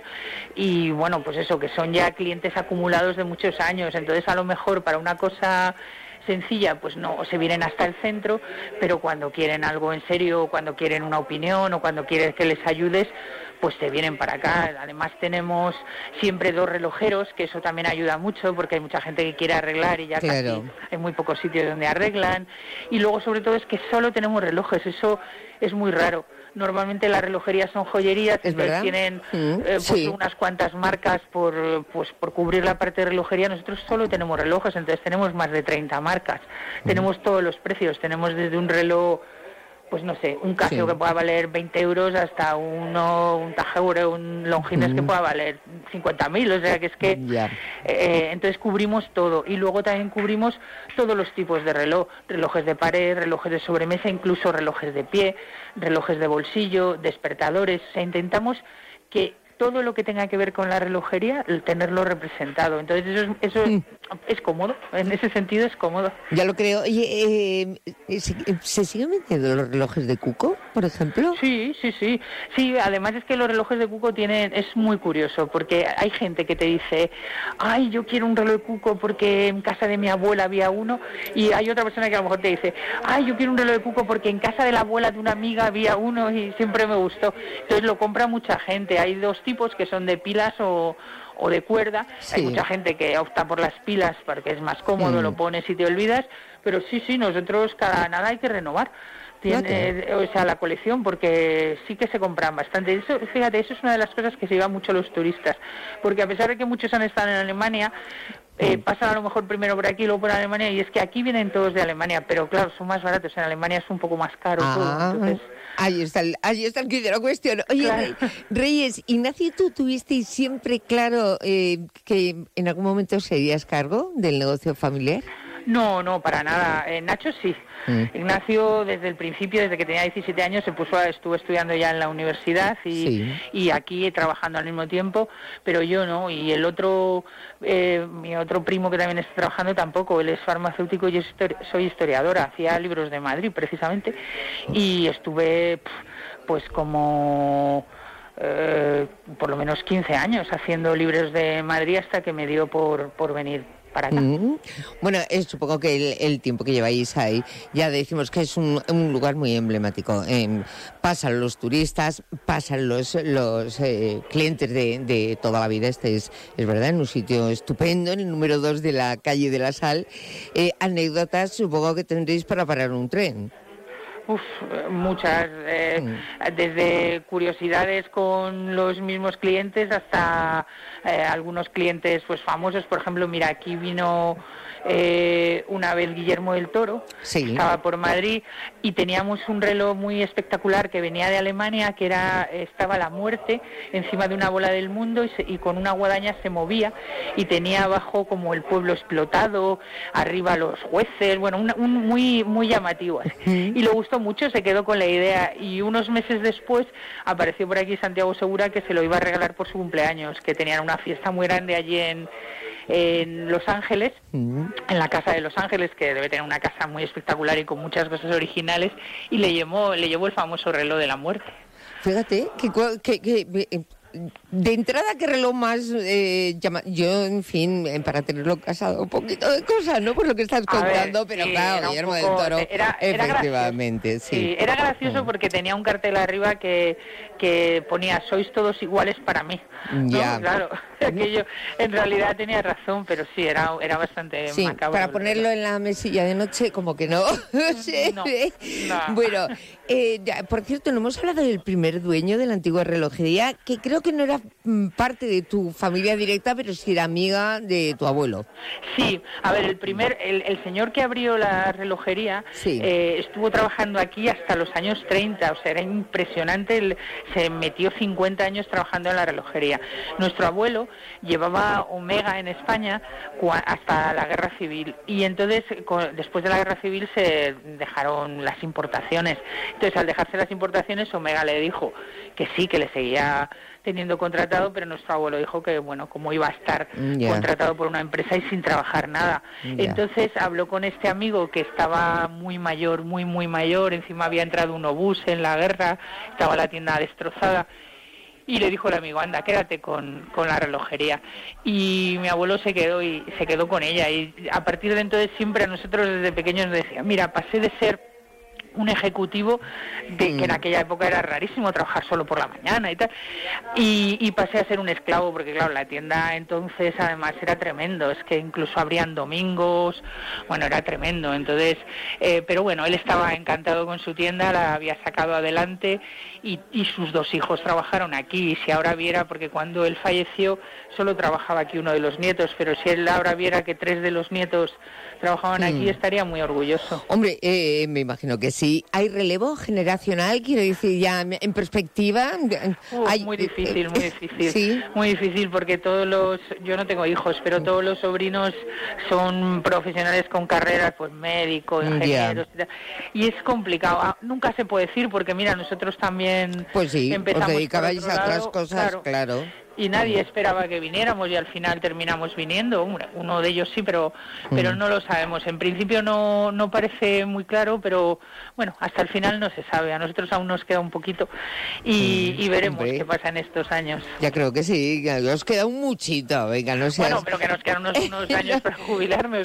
Speaker 11: Y bueno, pues eso, que son ya clientes acumulados de muchos años. Entonces, a lo mejor para una cosa sencilla, pues no, se vienen hasta el centro, pero cuando quieren algo en serio, cuando quieren una opinión o cuando quieren que les ayudes, pues se vienen para acá. Además tenemos siempre dos relojeros, que eso también ayuda mucho, porque hay mucha gente que quiere arreglar y ya claro. casi hay muy pocos sitios donde arreglan. Y luego, sobre todo, es que solo tenemos relojes, eso es muy raro. Normalmente las relojerías son joyerías,
Speaker 2: ¿Es verdad?
Speaker 11: tienen
Speaker 2: mm,
Speaker 11: eh, pues
Speaker 2: sí.
Speaker 11: unas cuantas marcas por pues por cubrir la parte de relojería. Nosotros solo tenemos relojes, entonces tenemos más de treinta marcas. Mm. Tenemos todos los precios, tenemos desde un reloj, pues no sé, un Casio sí. que pueda valer veinte euros hasta uno, un Tajeure, un Longines mm. que pueda valer cincuenta mil, o sea que es que yeah. eh, entonces cubrimos todo. Y luego también cubrimos todos los tipos de reloj, relojes de pared, relojes de sobremesa, incluso relojes de pie, relojes de bolsillo, despertadores. O sea, intentamos que todo lo que tenga que ver con la relojería, tenerlo representado. Entonces eso, es, eso mm. es cómodo, en ese sentido es cómodo.
Speaker 2: Ya lo creo. Oye, eh, ¿se, ¿se siguen vendiendo los relojes de Cuco, por ejemplo?
Speaker 11: Sí, sí, sí. Sí, además es que los relojes de Cuco tienen, es muy curioso, porque hay gente que te dice, ay, yo quiero un reloj de Cuco porque en casa de mi abuela había uno, y hay otra persona que a lo mejor te dice, ay, yo quiero un reloj de Cuco porque en casa de la abuela de una amiga había uno y siempre me gustó. Entonces lo compra mucha gente. Hay dos tipos que son de pilas o, o de cuerda. Sí. Hay mucha gente que opta por las pilas porque es más cómodo, mm. lo pones y te olvidas, pero sí, sí, nosotros cada nada hay que renovar. Tiene, o sea, la colección, porque sí que se compran bastante. Eso, fíjate, eso es una de las cosas que se llevan mucho los turistas, porque a pesar de que muchos han estado en Alemania, eh, pasan a lo mejor primero por aquí y luego por Alemania, y es que aquí vienen todos de Alemania, pero claro, son más baratos. En Alemania es un poco más caro
Speaker 2: ah,
Speaker 11: todo. Entonces,
Speaker 2: ahí está el, ahí está el quid de la cuestión. Oye, claro. Reyes, Ignacio, ¿tú tuvisteis siempre claro eh, que en algún momento serías cargo del negocio familiar?
Speaker 11: No, no, para nada. Eh, Nacho sí. Mm. Ignacio, desde el principio, desde que tenía diecisiete años, se puso a, estuvo estudiando ya en la universidad y, sí. y aquí trabajando al mismo tiempo, pero yo no. Y el otro, eh, mi otro primo que también está trabajando tampoco. Él es farmacéutico y yo soy historiadora. Hacía libros de Madrid, precisamente, y estuve, pues, como... Eh, por lo menos quince años haciendo libros de Madrid hasta que me dio por, por venir para acá. Mm.
Speaker 2: Bueno, eh, supongo que el, el tiempo que lleváis ahí, ya decimos que es un, un lugar muy emblemático. Eh, pasan los turistas, pasan los, los eh, clientes de, de toda la vida. Este es, es verdad, en un sitio estupendo, en el número dos de la calle de la Sal. Eh, anécdotas supongo que tendréis para parar un tren.
Speaker 11: Uf, muchas, eh, mm. desde curiosidades con los mismos clientes hasta eh, algunos clientes pues famosos. Por ejemplo, mira, aquí vino eh, una vez Guillermo del Toro, sí. estaba por Madrid y teníamos un reloj muy espectacular que venía de Alemania, que era estaba la muerte encima de una bola del mundo y, se, y con una guadaña se movía y tenía abajo como el pueblo explotado, arriba los jueces, bueno, un, un muy muy llamativo. Mm. Y lo gustó mucho, se quedó con la idea y unos meses después apareció por aquí Santiago Segura que se lo iba a regalar por su cumpleaños, que tenían una fiesta muy grande allí en, en Los Ángeles, mm. en la Casa de Los Ángeles, que debe tener una casa muy espectacular y con muchas cosas originales, y le llevó, le llevó el famoso reloj de la muerte.
Speaker 2: Fíjate que... que, que de entrada, ¿qué reloj más eh, llama? Yo, en fin, para tenerlo casado, un poquito de cosas, ¿no? Por lo que estás contando, ver, pero sí, claro, Guillermo poco, del Toro, era, era efectivamente, sí.
Speaker 11: sí. Era gracioso mm. porque tenía un cartel arriba que, que ponía, sois todos iguales para mí. ¿no? Ya. Claro, aquello en realidad tenía razón, pero sí, era, era bastante
Speaker 2: sí,
Speaker 11: macabro.
Speaker 2: Para ponerlo en la mesilla de noche, como que no. sí.
Speaker 11: no, no.
Speaker 2: Bueno, eh, por cierto, no hemos hablado del primer dueño de la antigua relojería, que creo que no era parte de tu familia directa, pero sí era amiga de tu abuelo.
Speaker 11: Sí, a ver, el primer, el, el señor que abrió la relojería sí. eh, estuvo trabajando aquí hasta los años treinta, o sea, era impresionante, el, se metió cincuenta años trabajando en la relojería. Nuestro abuelo llevaba Omega en España hasta la Guerra Civil y entonces, con, después de la Guerra Civil se dejaron las importaciones. Entonces, al dejarse las importaciones, Omega le dijo que sí, que le seguía teniendo contratado, pero nuestro abuelo dijo que, bueno, como iba a estar yeah. contratado por una empresa y sin trabajar nada. Yeah. Entonces habló con este amigo que estaba muy mayor, muy, muy mayor, encima había entrado un obús en la guerra, estaba la tienda destrozada, y le dijo el amigo, anda, quédate con, con la relojería. Y mi abuelo se quedó y se quedó con ella, y a partir de entonces siempre a nosotros desde pequeños nos decía, mira, pasé de ser un ejecutivo de mm. que en aquella época era rarísimo trabajar solo por la mañana y tal, y, y pasé a ser un esclavo, porque claro, la tienda entonces además era tremendo, es que incluso abrían domingos, bueno, era tremendo, entonces, eh, pero bueno, él estaba encantado con su tienda, la había sacado adelante y, y sus dos hijos trabajaron aquí, y si ahora viera, porque cuando él falleció solo trabajaba aquí uno de los nietos, pero si él ahora viera que tres de los nietos trabajaban mm. aquí, estaría muy orgulloso.
Speaker 2: Hombre, eh, me imagino que sí. ¿Hay relevo generacional? Quiero decir, ya en perspectiva.
Speaker 11: Uh,
Speaker 2: hay,
Speaker 11: muy difícil, muy difícil.
Speaker 2: ¿sí?
Speaker 11: Muy difícil porque todos los, yo no tengo hijos, pero todos los sobrinos son profesionales con carreras, pues médicos, ingenieros, yeah. y es complicado. Nunca se puede decir porque mira, nosotros también
Speaker 2: pues sí,
Speaker 11: empezamos
Speaker 2: os dedicabais
Speaker 11: por
Speaker 2: a
Speaker 11: otro
Speaker 2: otras
Speaker 11: lado,
Speaker 2: cosas, claro. claro.
Speaker 11: Y nadie esperaba que viniéramos y al final terminamos viniendo. Uno de ellos sí, pero pero mm. no lo sabemos. En principio no no parece muy claro, pero bueno, hasta el final no se sabe. A nosotros aún nos queda un poquito y, mm. y veremos Hombre. qué pasa en estos años.
Speaker 2: Ya creo que sí, que nos queda un muchito. Venga, no seas...
Speaker 11: Bueno, pero que nos quedan unos, unos años para jubilarme.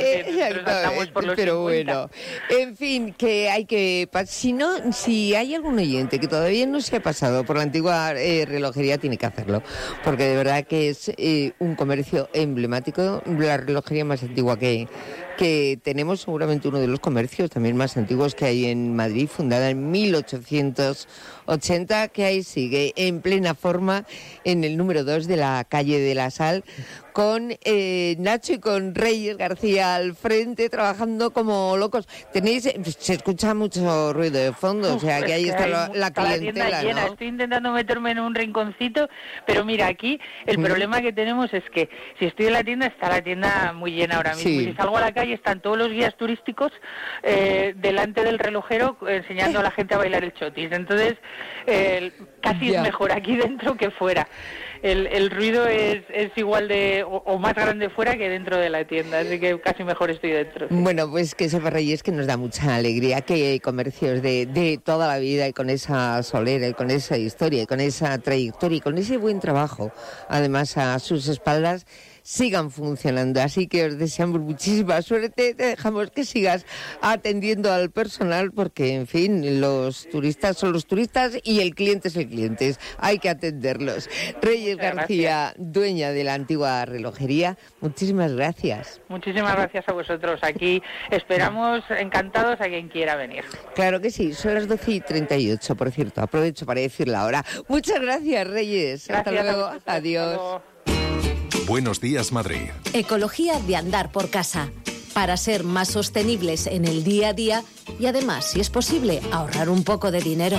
Speaker 11: Por
Speaker 2: pero
Speaker 11: los
Speaker 2: bueno, en fin, que hay que... Si no, si hay algún oyente que todavía no se ha pasado por la antigua eh, relojería, tiene que hacerlo, porque de verdad que es eh, un comercio emblemático, la relojería más antigua que, que tenemos seguramente uno de los comercios también más antiguos que hay en Madrid, fundada en mil ochocientos ochenta, que ahí sigue en plena forma en el número dos de la calle de la Sal, con eh, Nacho y con Reyes García al frente, trabajando como locos. Tenéis, se escucha mucho ruido de fondo, Uf, o sea que ahí está la, la clientela,
Speaker 11: la tienda llena.
Speaker 2: ¿no?
Speaker 11: Estoy intentando meterme en un rinconcito, pero mira, aquí el mm. problema que tenemos es que si estoy en la tienda, está la tienda muy llena ahora mismo. Sí. Y si salgo a la calle, están todos los guías turísticos eh, delante del relojero enseñando a la gente a bailar el chotis. Entonces, eh, casi ya. es mejor aquí dentro que fuera. El, el ruido es, es igual de o, o más grande fuera que dentro de la tienda, así que casi mejor estoy dentro. Sí.
Speaker 2: Bueno, pues que sepa, Reyes, que nos da mucha alegría que hay comercios de, de toda la vida y con esa solera y con esa historia y con esa trayectoria y con ese buen trabajo, además a sus espaldas, sigan funcionando. Así que os deseamos muchísima suerte, te dejamos que sigas atendiendo al personal porque, en fin, los turistas son los turistas y el cliente es el cliente, hay que atenderlos. Reyes Muchas García, gracias. Dueña de la antigua relojería, muchísimas gracias.
Speaker 11: Muchísimas gracias a vosotros. Aquí esperamos encantados a quien quiera venir.
Speaker 2: Claro que sí, son las doce y treinta y ocho, por cierto, aprovecho para decirlo ahora. Muchas gracias, Reyes.
Speaker 11: Gracias.
Speaker 2: Hasta luego,
Speaker 11: Hasta
Speaker 2: adiós.
Speaker 11: luego.
Speaker 1: Buenos días, Madrid.
Speaker 7: Ecología de andar por casa, para ser más sostenibles en el día a día y además, si es posible, ahorrar un poco de dinero.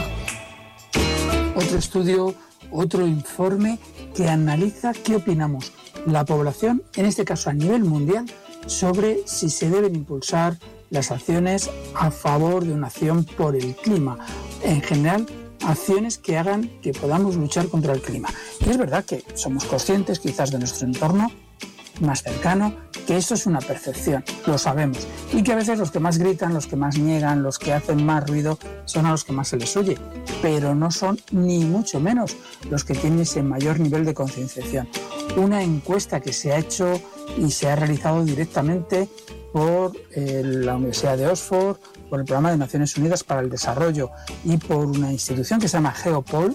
Speaker 12: Otro estudio, otro informe que analiza qué opinamos la población, en este caso a nivel mundial, sobre si se deben impulsar las acciones a favor de una acción por el clima. En general, acciones que hagan que podamos luchar contra el clima. Y es verdad que somos conscientes quizás de nuestro entorno más cercano, que eso es una percepción, lo sabemos, y que a veces los que más gritan, los que más niegan, los que hacen más ruido, son a los que más se les oye, pero no son ni mucho menos los que tienen ese mayor nivel de concienciación. Una encuesta que se ha hecho y se ha realizado directamente por eh, la Universidad de Oxford, por el Programa de Naciones Unidas para el Desarrollo y por una institución que se llama Geopol,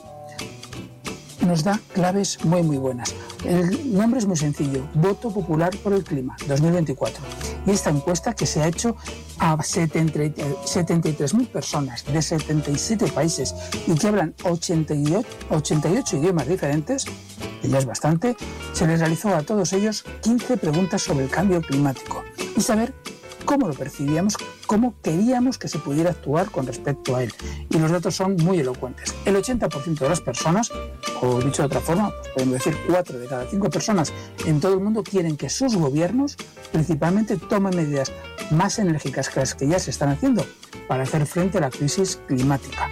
Speaker 12: nos da claves muy muy buenas. El nombre es muy sencillo, Voto Popular por el Clima dos mil veinticuatro. Y esta encuesta, que se ha hecho a setenta y tres mil personas de setenta y siete países y que hablan ochenta y ocho idiomas diferentes, que ya es bastante, se les realizó a todos ellos quince preguntas sobre el cambio climático y saber cómo lo percibíamos, cómo queríamos que se pudiera actuar con respecto a él. Y los datos son muy elocuentes. El ochenta por ciento de las personas, o dicho de otra forma, podemos decir cuatro de cada cinco personas en todo el mundo, quieren que sus gobiernos principalmente tomen medidas más enérgicas que las que ya se están haciendo para hacer frente a la crisis climática.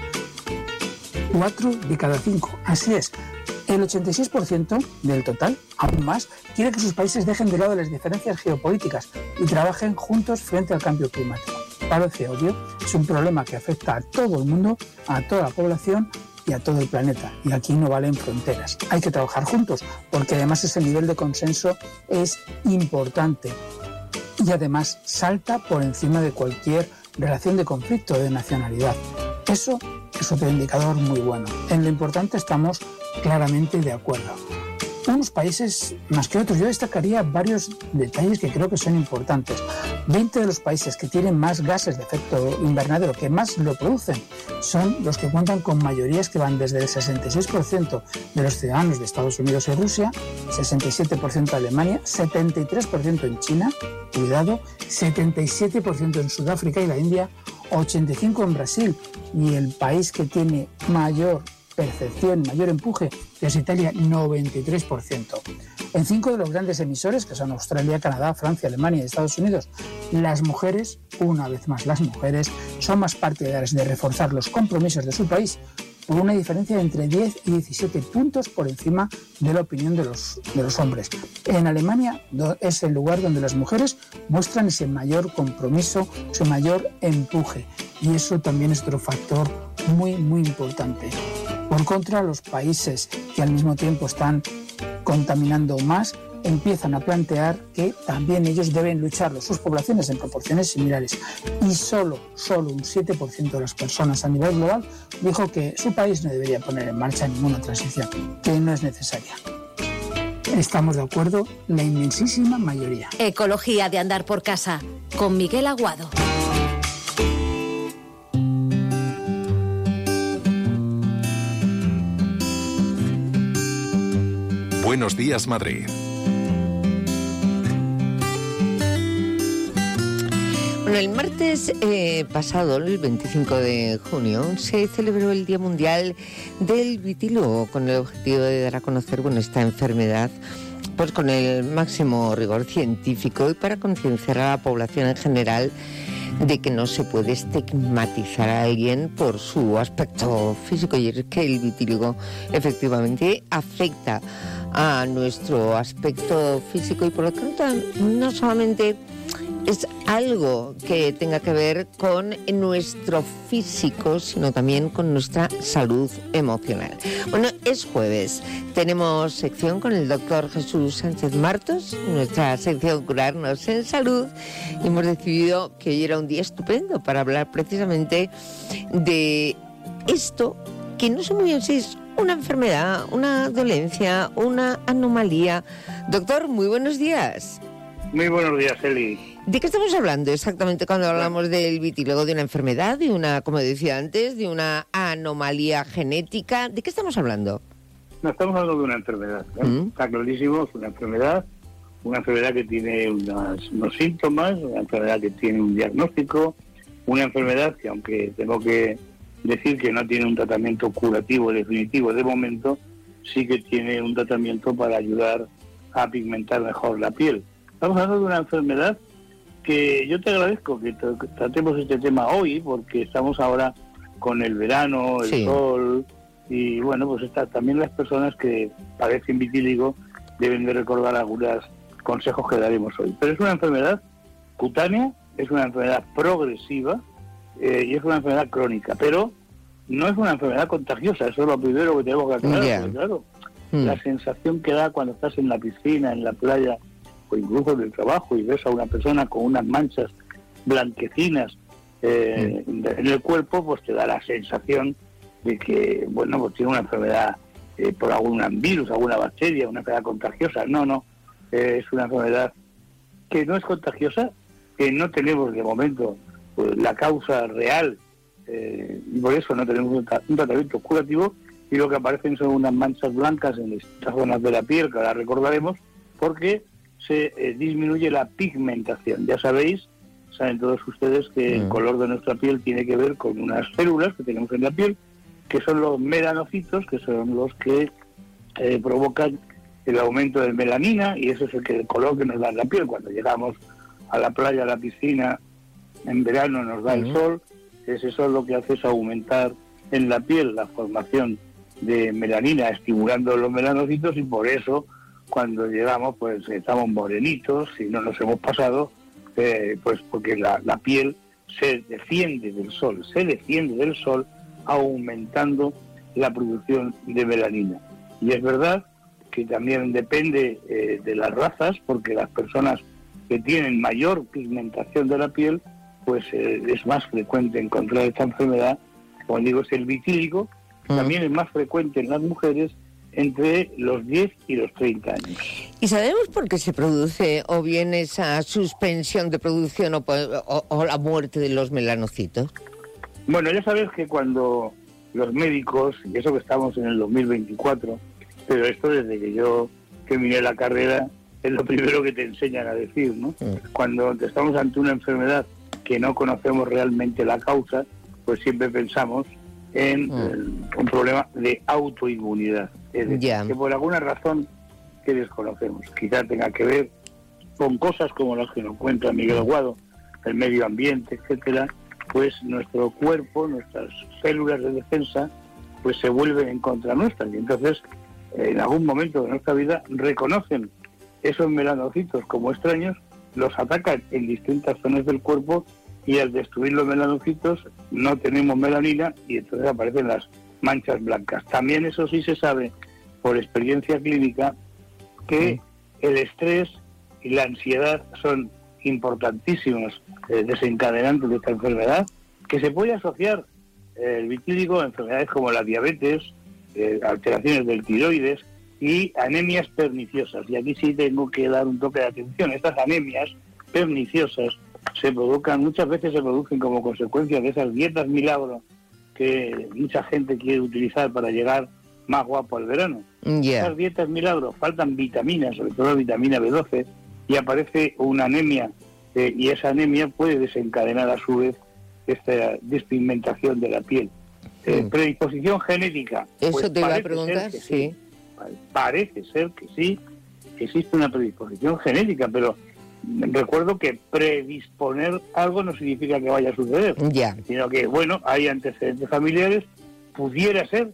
Speaker 12: cuatro de cada cinco, así es. El ochenta y seis por ciento del total, aún más, quiere que sus países dejen de lado las diferencias geopolíticas y trabajen juntos frente al cambio climático. Parece obvio, es un problema que afecta a todo el mundo, a toda la población y a todo el planeta. Y aquí no valen fronteras. Hay que trabajar juntos, porque además ese nivel de consenso es importante. Y además salta por encima de cualquier relación de conflicto o de nacionalidad. Eso es otro indicador muy bueno. En lo importante estamos claramente de acuerdo. Unos países más que otros. Yo destacaría varios detalles que creo que son importantes. veinte de los países que tienen más gases de efecto invernadero, que más lo producen, son los que cuentan con mayorías que van desde el sesenta y seis por ciento de los ciudadanos de Estados Unidos y Rusia, sesenta y siete por ciento de Alemania, setenta y tres por ciento en China, cuidado, setenta y siete por ciento en Sudáfrica y la India, ochenta y cinco por ciento en Brasil, y el país que tiene mayor percepción, mayor empuje, que es Italia, noventa y tres por ciento. En cinco de los grandes emisores, que son Australia, Canadá, Francia, Alemania y Estados Unidos, las mujeres, una vez más las mujeres, son más partidarias de reforzar los compromisos de su país por una diferencia de entre diez y diecisiete puntos por encima de la opinión de los, de los hombres. En Alemania es el lugar donde las mujeres muestran ese mayor compromiso, ese mayor empuje, y eso también es otro factor muy, muy importante. Por contra, los países que al mismo tiempo están contaminando más empiezan a plantear que también ellos deben lucharlo, sus poblaciones en proporciones similares. Y solo, solo un siete por ciento de las personas a nivel global dijo que su país no debería poner en marcha ninguna transición, que no es necesaria. estamos de acuerdo la inmensísima mayoría.
Speaker 7: Ecología de andar por casa, con Miguel Aguado.
Speaker 1: Buenos días, Madrid.
Speaker 2: Bueno, el martes eh, pasado, el veinticinco de junio, se celebró el Día Mundial del Vitíligo con el objetivo de dar a conocer, bueno, esta enfermedad pues con el máximo rigor científico y para concienciar a la población en general de que no se puede estigmatizar a alguien por su aspecto físico, y es que el vitíligo efectivamente afecta a nuestro aspecto físico y por lo tanto no solamente es algo que tenga que ver con nuestro físico, sino también con nuestra salud emocional. Bueno, es jueves. Tenemos sección con el doctor Jesús Sánchez Martos, nuestra sección Curarnos en Salud, y hemos decidido que hoy era un día estupendo para hablar precisamente de esto, que no sé muy bien si es una enfermedad, una dolencia, una anomalía. Doctor, muy buenos días.
Speaker 13: Muy buenos días, Eli.
Speaker 2: ¿De qué estamos hablando exactamente cuando hablamos del vitíligo? ¿De una enfermedad, de una, como decía antes, de una anomalía genética? ¿De qué estamos hablando?
Speaker 13: No, estamos hablando de una enfermedad, ¿eh? ¿Mm? Está clarísimo, es una enfermedad, una enfermedad que tiene unas, unos síntomas, una enfermedad que tiene un diagnóstico, una enfermedad que, aunque tengo que decir que no tiene un tratamiento curativo definitivo de momento, sí que tiene un tratamiento para ayudar a pigmentar mejor la piel. Estamos hablando de una enfermedad que yo te agradezco que tratemos este tema hoy, porque estamos ahora con el verano, el sí. sol, y bueno, pues está, también las personas que padecen vitíligo deben de recordar algunos consejos que daremos hoy. Pero es una enfermedad cutánea, es una enfermedad progresiva eh, y es una enfermedad crónica, pero no es una enfermedad contagiosa, eso es lo primero que tenemos que aclarar, yeah. porque, claro, mm. la sensación que da cuando estás en la piscina, en la playa, o incluso en el trabajo, y ves a una persona con unas manchas blanquecinas eh, mm. en el cuerpo, pues te da la sensación de que, bueno, pues tiene una enfermedad eh, por algún virus, alguna bacteria, una enfermedad contagiosa. No, no, eh, es una enfermedad que no es contagiosa, que no tenemos de momento pues, la causa real, eh, y por eso no tenemos un, tra- un tratamiento curativo, y lo que aparecen son unas manchas blancas en estas zonas de la piel, que ahora recordaremos, porque se eh, disminuye la pigmentación. Ya sabéis, saben todos ustedes que mm. el color de nuestra piel tiene que ver con unas células que tenemos en la piel, que son los melanocitos, que son los que eh, provocan el aumento de melanina, y ese es el, que, el color que nos da en la piel. Cuando llegamos a la playa, a la piscina, en verano nos da mm. el sol, ese sol lo que hace es aumentar en la piel la formación de melanina, estimulando los melanocitos, y por eso cuando llegamos pues estamos morenitos y no nos hemos pasado, eh, pues porque la, la piel se defiende del sol, se defiende del sol aumentando la producción de melanina. Y es verdad que también depende eh, de las razas, porque las personas que tienen mayor pigmentación de la piel, pues eh, es más frecuente encontrar esta enfermedad. Como digo, es el vitíligo, mm. también es más frecuente en las mujeres entre los diez y los treinta años.
Speaker 2: ¿Y sabemos por qué se produce o bien esa suspensión de producción o, o, o la muerte de los melanocitos?
Speaker 13: Bueno, ya sabes que cuando los médicos, y eso que estamos en el dos mil veinticuatro, pero esto desde que yo terminé la carrera es lo primero que te enseñan a decir, ¿no? Mm. Cuando estamos ante una enfermedad que no conocemos realmente la causa, pues siempre pensamos en mm. el, un problema de autoinmunidad. Es decir, yeah. que por alguna razón que desconocemos, quizás tenga que ver con cosas como las que nos cuenta Miguel Aguado, el medio ambiente, etcétera, pues nuestro cuerpo, nuestras células de defensa, pues se vuelven en contra nuestra, y entonces en algún momento de nuestra vida reconocen esos melanocitos como extraños, los atacan en distintas zonas del cuerpo, y al destruir los melanocitos no tenemos melanina y entonces aparecen las manchas blancas. También eso sí se sabe por experiencia clínica que sí. el estrés y la ansiedad son importantísimos eh, desencadenantes de esta enfermedad, que se puede asociar eh, el vitíligo a enfermedades como la diabetes, eh, alteraciones del tiroides, y anemias perniciosas. Y aquí sí tengo que dar un toque de atención. Estas anemias perniciosas se provocan, muchas veces se producen como consecuencia de esas dietas milagro que mucha gente quiere utilizar para llegar más guapo al verano.
Speaker 2: Yeah.
Speaker 13: Esas dietas milagro, faltan vitaminas, sobre todo vitamina B doce, y aparece una anemia, eh, y esa anemia puede desencadenar a su vez esta despigmentación de la piel. Eh, mm. Predisposición genética.
Speaker 2: Eso
Speaker 13: pues
Speaker 2: te iba a preguntar, sí.
Speaker 13: sí. Parece ser que sí, que existe una predisposición genética, pero recuerdo que predisponer algo no significa que vaya a suceder,
Speaker 2: yeah.
Speaker 13: sino que, bueno, hay antecedentes familiares, pudiera ser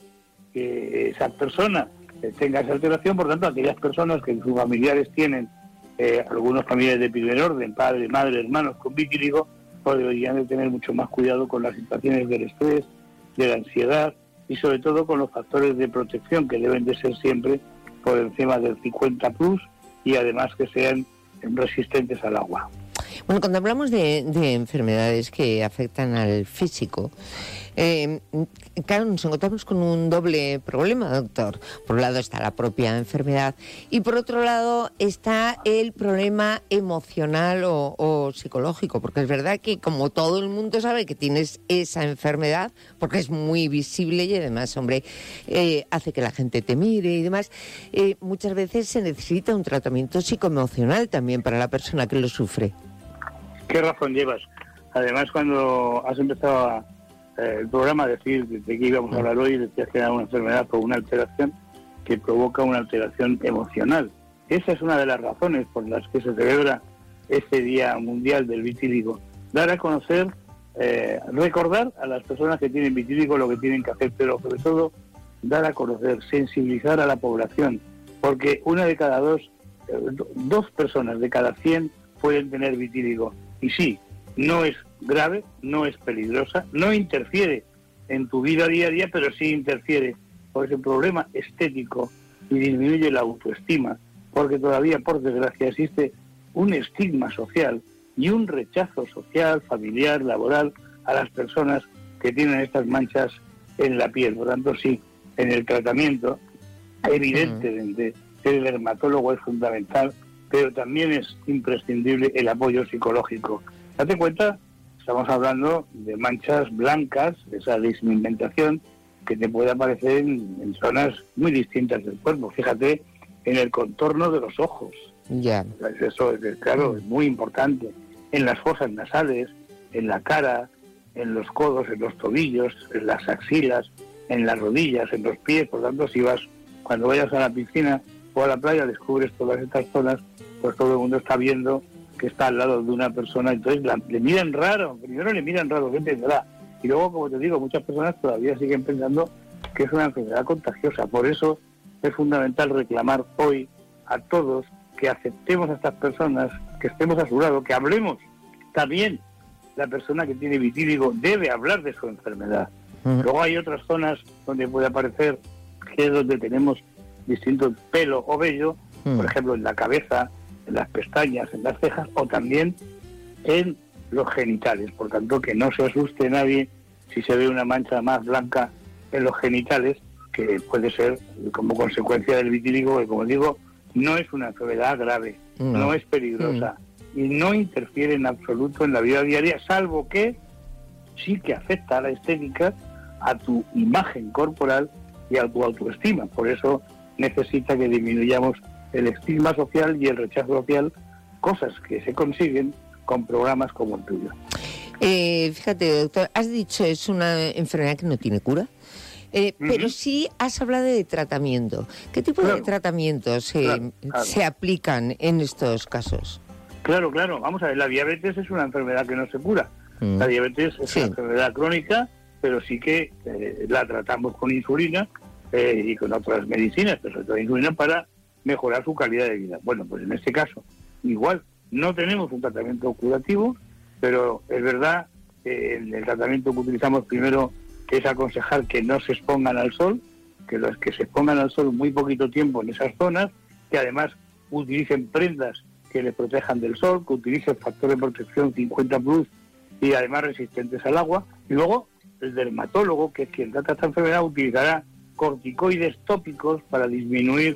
Speaker 13: que esa persona tenga esa alteración, por tanto, aquellas personas que sus familiares tienen, eh, algunos familiares de primer orden, padre, madre, hermanos con vitíligo, pues deberían de tener mucho más cuidado con las situaciones del estrés, de la ansiedad y sobre todo con los factores de protección que deben de ser siempre por encima del cincuenta plus y además que sean resistentes al agua.
Speaker 2: Bueno, cuando hablamos de, de enfermedades que afectan al físico, eh, claro, nos encontramos con un doble problema, doctor. Por un lado está la propia enfermedad y por otro lado está el problema emocional o, o psicológico, porque es verdad que como todo el mundo sabe que tienes esa enfermedad, porque es muy visible y además, hombre, eh, hace que la gente te mire y demás, eh, muchas veces se necesita un tratamiento psicoemocional también para la persona que lo sufre.
Speaker 13: ¿Qué razón llevas? Además, cuando has empezado a, eh, el programa a decir de, de qué íbamos a hablar hoy, decías que era una enfermedad o una alteración que provoca una alteración emocional. Esa es una de las razones por las que se celebra este Día Mundial del Vitíligo. Dar a conocer, eh, recordar a las personas que tienen vitíligo lo que tienen que hacer, pero sobre todo dar a conocer, sensibilizar a la población, porque una de cada dos, eh, dos personas de cada cien pueden tener vitíligo. Y sí, no es grave, no es peligrosa, no interfiere en tu vida diaria, pero sí interfiere por ese problema estético y disminuye la autoestima, porque todavía, por desgracia, existe un estigma social y un rechazo social, familiar, laboral a las personas que tienen estas manchas en la piel. Por tanto, sí, en el tratamiento, evidentemente, el dermatólogo es fundamental, pero también es imprescindible el apoyo psicológico. Date cuenta, estamos hablando de manchas blancas, esa despigmentación que te puede aparecer en, en zonas muy distintas del cuerpo. Fíjate en el contorno de los ojos.
Speaker 2: Ya.
Speaker 13: Yeah. Eso es, claro, es muy importante. En las fosas nasales, en la cara, en los codos, en los tobillos, en las axilas, en las rodillas, en los pies. Por tanto, si vas, cuando vayas a la piscina o a la playa, descubres todas estas zonas, pues todo el mundo está viendo que está al lado de una persona, entonces la, le miran raro, primero le miran raro, ¿qué tendrá? Y luego, como te digo, muchas personas todavía siguen pensando que es una enfermedad contagiosa. Por eso es fundamental reclamar hoy a todos que aceptemos a estas personas, que estemos a su lado, que hablemos. También la persona que tiene vitíligo debe hablar de su enfermedad. Uh-huh. Luego hay otras zonas donde puede aparecer, que es donde tenemos distinto pelo o vello, uh-huh. por ejemplo en la cabeza, en las pestañas, en las cejas o también en los genitales. Por tanto, que no se asuste nadie si se ve una mancha más blanca en los genitales, que puede ser como consecuencia del vitíligo, que como digo, no es una enfermedad grave, no, no es peligrosa mm. y no interfiere en absoluto en la vida diaria, salvo que sí que afecta a la estética, a tu imagen corporal y a tu autoestima. Por eso necesita que disminuyamos el estigma social y el rechazo social, cosas que se consiguen con programas como el tuyo.
Speaker 2: Eh, fíjate, doctor, has dicho es una enfermedad que no tiene cura, eh, uh-huh. pero sí has hablado de tratamiento. ¿Qué tipo claro. de tratamientos se, claro, claro. se aplican en estos casos?
Speaker 13: Claro, claro. Vamos a ver, la diabetes es una enfermedad que no se cura. Uh-huh. La diabetes es sí. una enfermedad crónica, pero sí que eh, la tratamos con insulina eh, y con otras medicinas, pero sobre todo insulina para mejorar su calidad de vida. Bueno, pues en este caso, igual, no tenemos un tratamiento curativo, pero es verdad que el, el tratamiento que utilizamos primero es aconsejar que no se expongan al sol, que los que se expongan al sol muy poquito tiempo en esas zonas, que además utilicen prendas que les protejan del sol, que utilicen factor de protección cincuenta plus y además resistentes al agua. Y luego el dermatólogo, que es quien trata esta enfermedad, utilizará corticoides tópicos para disminuir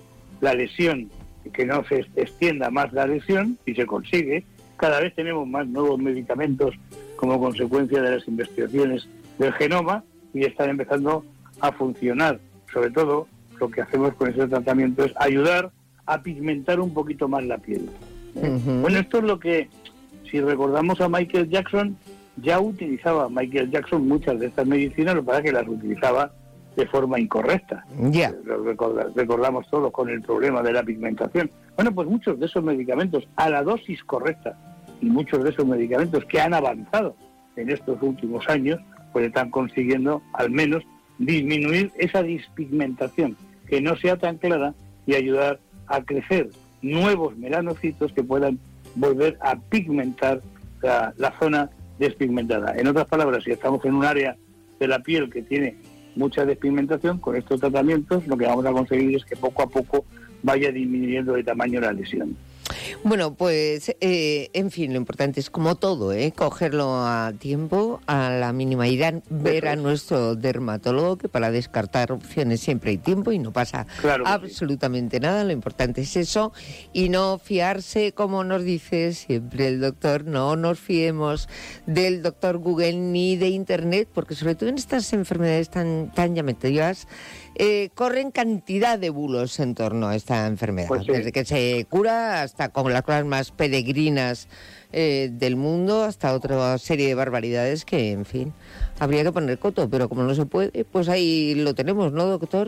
Speaker 13: la lesión, que no se extienda más la lesión, y se consigue. Cada vez tenemos más nuevos medicamentos como consecuencia de las investigaciones del genoma y están empezando a funcionar. Sobre todo, lo que hacemos con ese tratamiento es ayudar a pigmentar un poquito más la piel. Uh-huh. Bueno, esto es lo que, si recordamos a Michael Jackson, ya utilizaba Michael Jackson muchas de estas medicinas, lo que pasa es que las utilizaba de forma incorrecta.
Speaker 2: Ya.
Speaker 13: Lo recorda, recordamos todos con el problema de la pigmentación. Bueno, pues muchos de esos medicamentos a la dosis correcta y muchos de esos medicamentos que han avanzado en estos últimos años, pues están consiguiendo al menos disminuir esa despigmentación, que no sea tan clara, y ayudar a crecer nuevos melanocitos que puedan volver a pigmentar la, la zona despigmentada. En otras palabras, si estamos en un área de la piel que tiene mucha despigmentación, con estos tratamientos lo que vamos a conseguir es que poco a poco vaya disminuyendo de tamaño la lesión.
Speaker 2: Bueno, pues, eh, en fin, lo importante es como todo, ¿eh? Cogerlo a tiempo, a la mínima, ir a ver a nuestro dermatólogo, que para descartar opciones siempre hay tiempo y no pasa claro absolutamente sí. nada. Lo importante es eso, y no fiarse, como nos dice siempre el doctor, no nos fiemos del doctor Google ni de Internet, porque sobre todo en estas enfermedades tan, tan llamativas, Eh, corren cantidad de bulos en torno a esta enfermedad, pues sí. desde que se cura hasta con las cosas más peregrinas eh, del mundo, hasta otra serie de barbaridades que, en fin, habría que poner coto, pero como no se puede, pues ahí lo tenemos, ¿no, doctor?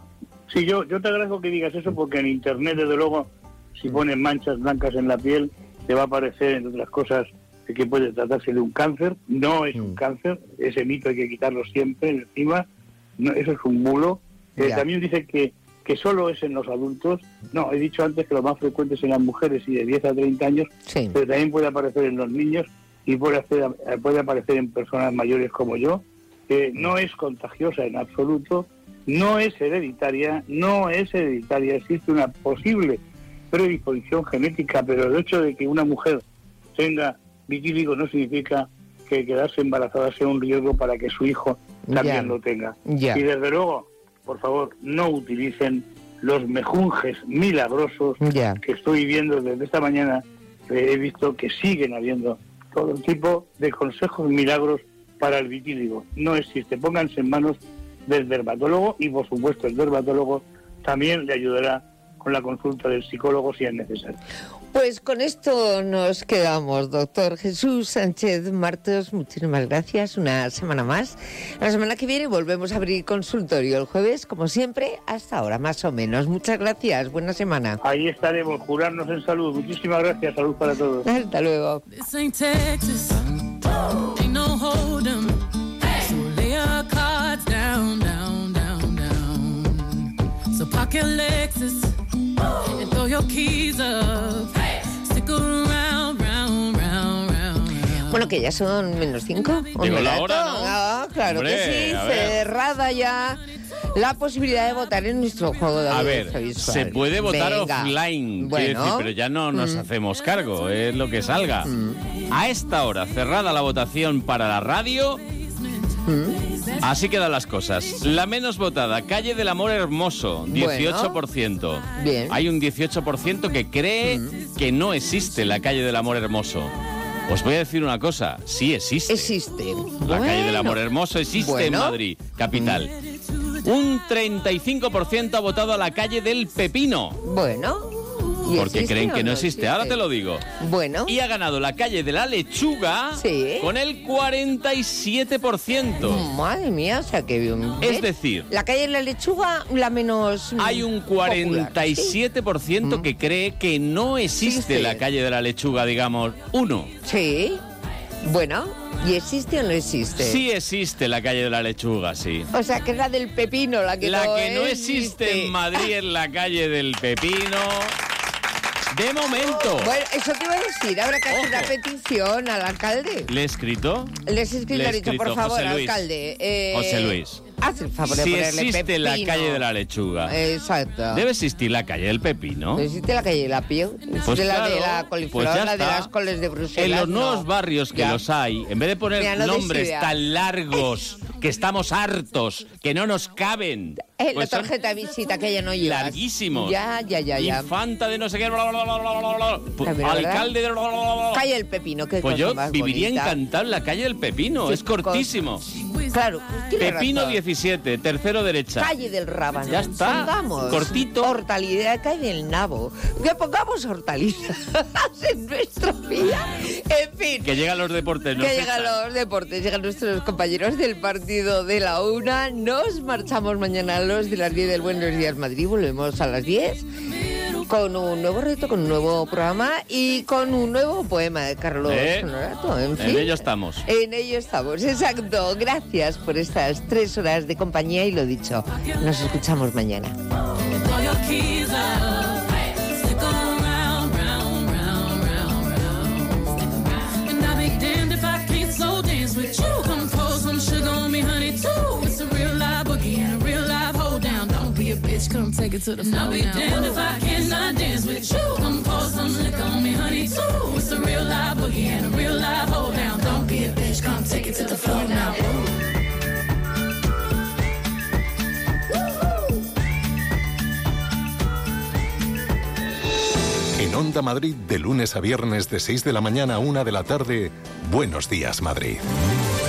Speaker 13: Sí, yo, yo te agradezco que digas eso, porque en Internet, desde luego, si pones manchas blancas en la piel, te va a aparecer, entre otras cosas, que puede tratarse de un cáncer. No es mm. un cáncer, ese mito hay que quitarlo siempre encima, no, eso es un bulo. Eh, también dice que, que solo es en los adultos. No, he dicho antes que lo más frecuente es en las mujeres y de diez a treinta años, sí. pero también puede aparecer en los niños y puede, hacer, puede aparecer en personas mayores como yo. Eh, no es contagiosa en absoluto, no es hereditaria, no es hereditaria, existe una posible predisposición genética, pero el hecho de que una mujer tenga vitíligo no significa que quedarse embarazada sea un riesgo para que su hijo también ya. lo tenga. Ya. Y desde luego, por favor, no utilicen los mejunjes milagrosos yeah. que estoy viendo desde esta mañana. Eh, he visto que siguen habiendo todo tipo de consejos milagros para el vitíligo. No existe. Pónganse en manos del dermatólogo y, por supuesto, el dermatólogo también le ayudará con la consulta del psicólogo si es necesario.
Speaker 2: Pues con esto nos quedamos, doctor Jesús Sánchez Martos. Muchísimas gracias, una semana más. La semana que viene volvemos a abrir consultorio el jueves, como siempre, hasta ahora más o menos. Muchas gracias, buena semana.
Speaker 13: Ahí estaremos, curarnos en salud. Muchísimas gracias, salud para todos.
Speaker 2: Hasta luego. And throw your keys up. Stick around, round, round, round. Bueno, que ya son menos cinco.
Speaker 3: Digo la hora, ¿no?
Speaker 2: Ah, claro Hombre, que sí, cerrada ya la posibilidad de votar en nuestro juego de audiencia visual.
Speaker 3: Se puede votar Venga. offline, bueno. decir, pero ya no nos mm. hacemos cargo, es lo que salga. Mm. A esta hora, cerrada la votación para la radio. Mm. Así quedan las cosas. La menos votada, Calle del Amor Hermoso, dieciocho por ciento.
Speaker 2: Bueno, bien.
Speaker 3: Hay un dieciocho por ciento que cree mm. que no existe la Calle del Amor Hermoso. Os voy a decir una cosa, sí existe.
Speaker 2: Existe.
Speaker 3: La bueno. Calle del Amor Hermoso existe bueno. en Madrid, capital. Mm. Un treinta y cinco por ciento ha votado a la Calle del Pepino.
Speaker 2: Bueno.
Speaker 3: Porque creen que no, no existe? existe, ahora te lo digo.
Speaker 2: Bueno.
Speaker 3: Y ha ganado la Calle de la Lechuga
Speaker 2: sí.
Speaker 3: con el cuarenta y siete por ciento.
Speaker 2: Madre mía, o sea que bien.
Speaker 3: Es decir,
Speaker 2: la Calle de la Lechuga, la menos.
Speaker 3: Hay un cuarenta y siete por ciento popular, sí. que cree que no existe sí, sí. la Calle de la Lechuga, digamos, uno.
Speaker 2: Sí. Bueno, ¿y existe o no existe?
Speaker 3: Sí existe la Calle de la Lechuga, sí.
Speaker 2: O sea que es la del Pepino, la que
Speaker 3: la
Speaker 2: no
Speaker 3: que no
Speaker 2: existe.
Speaker 3: existe en Madrid es la Calle del Pepino. De momento.
Speaker 2: Bueno, eso te iba a decir. Habrá que hacer una petición al alcalde.
Speaker 3: ¿Le he escrito?
Speaker 2: Les he escrito, le he dicho, por favor, alcalde. Eh,
Speaker 3: José Luis.
Speaker 2: Haz el favor de
Speaker 3: si
Speaker 2: ponerle
Speaker 3: existe
Speaker 2: Pepino.
Speaker 3: La Calle de la Lechuga.
Speaker 2: Exacto.
Speaker 3: Debe existir la Calle del Pepino.
Speaker 2: Existe la Calle de la Pío.
Speaker 3: Pues
Speaker 2: de
Speaker 3: claro,
Speaker 2: la de la coliflor,
Speaker 3: pues
Speaker 2: la de las coles de Bruselas.
Speaker 3: En los
Speaker 2: no.
Speaker 3: nuevos barrios que ya. los hay, en vez de poner Mira, no nombres tan largos que estamos hartos, que no nos caben,
Speaker 2: Eh,
Speaker 3: Pues
Speaker 2: la
Speaker 3: son
Speaker 2: tarjeta de visita que ya no llevas.
Speaker 3: larguísimos.
Speaker 2: Ya, ya, ya, ya.
Speaker 3: Infanta de no sé qué, bla, bla, bla, bla, bla, bla. Pu-
Speaker 2: La verdad.
Speaker 3: alcalde de... bla, bla, bla, bla.
Speaker 2: Calle del Pepino, qué
Speaker 3: Pues
Speaker 2: cosa
Speaker 3: yo
Speaker 2: más
Speaker 3: viviría
Speaker 2: bonita.
Speaker 3: encantado en la calle del Pepino,
Speaker 2: Qué
Speaker 3: es cortísimo.
Speaker 2: Claro, pues tiene
Speaker 3: Pepino
Speaker 2: razón.
Speaker 3: diecisiete, tercero derecha.
Speaker 2: Calle del Rábano.
Speaker 3: Ya está,
Speaker 2: Pongamos
Speaker 3: cortito.
Speaker 2: Hortalidad, calle del Nabo. Que pongamos hortalizas en nuestra vida. En fin.
Speaker 3: Que llegan los deportes, nos
Speaker 2: Que llegan
Speaker 3: echan.
Speaker 2: los deportes, llegan nuestros compañeros del partido de la una. Nos marchamos mañana a los de las diez del Buenos Días Madrid. Volvemos a las diez con un nuevo reto, con un nuevo programa y con un nuevo poema de Carlos
Speaker 3: Eh,
Speaker 2: Honorato. En fin,
Speaker 3: En ello estamos.
Speaker 2: en ello estamos, exacto. Gracias por estas tres horas de compañía y lo dicho, nos escuchamos mañana.
Speaker 14: Bitch, come take it to the floor. I'll be damned if I cannot dance with you. Come pour some liquor on me, honey, too. It's a real live boogie and a real live hold down. Don't be a bitch, come take it to the floor now.
Speaker 1: En Onda Madrid, de lunes a viernes de seis de la mañana a una de la tarde, Buenos Días Madrid.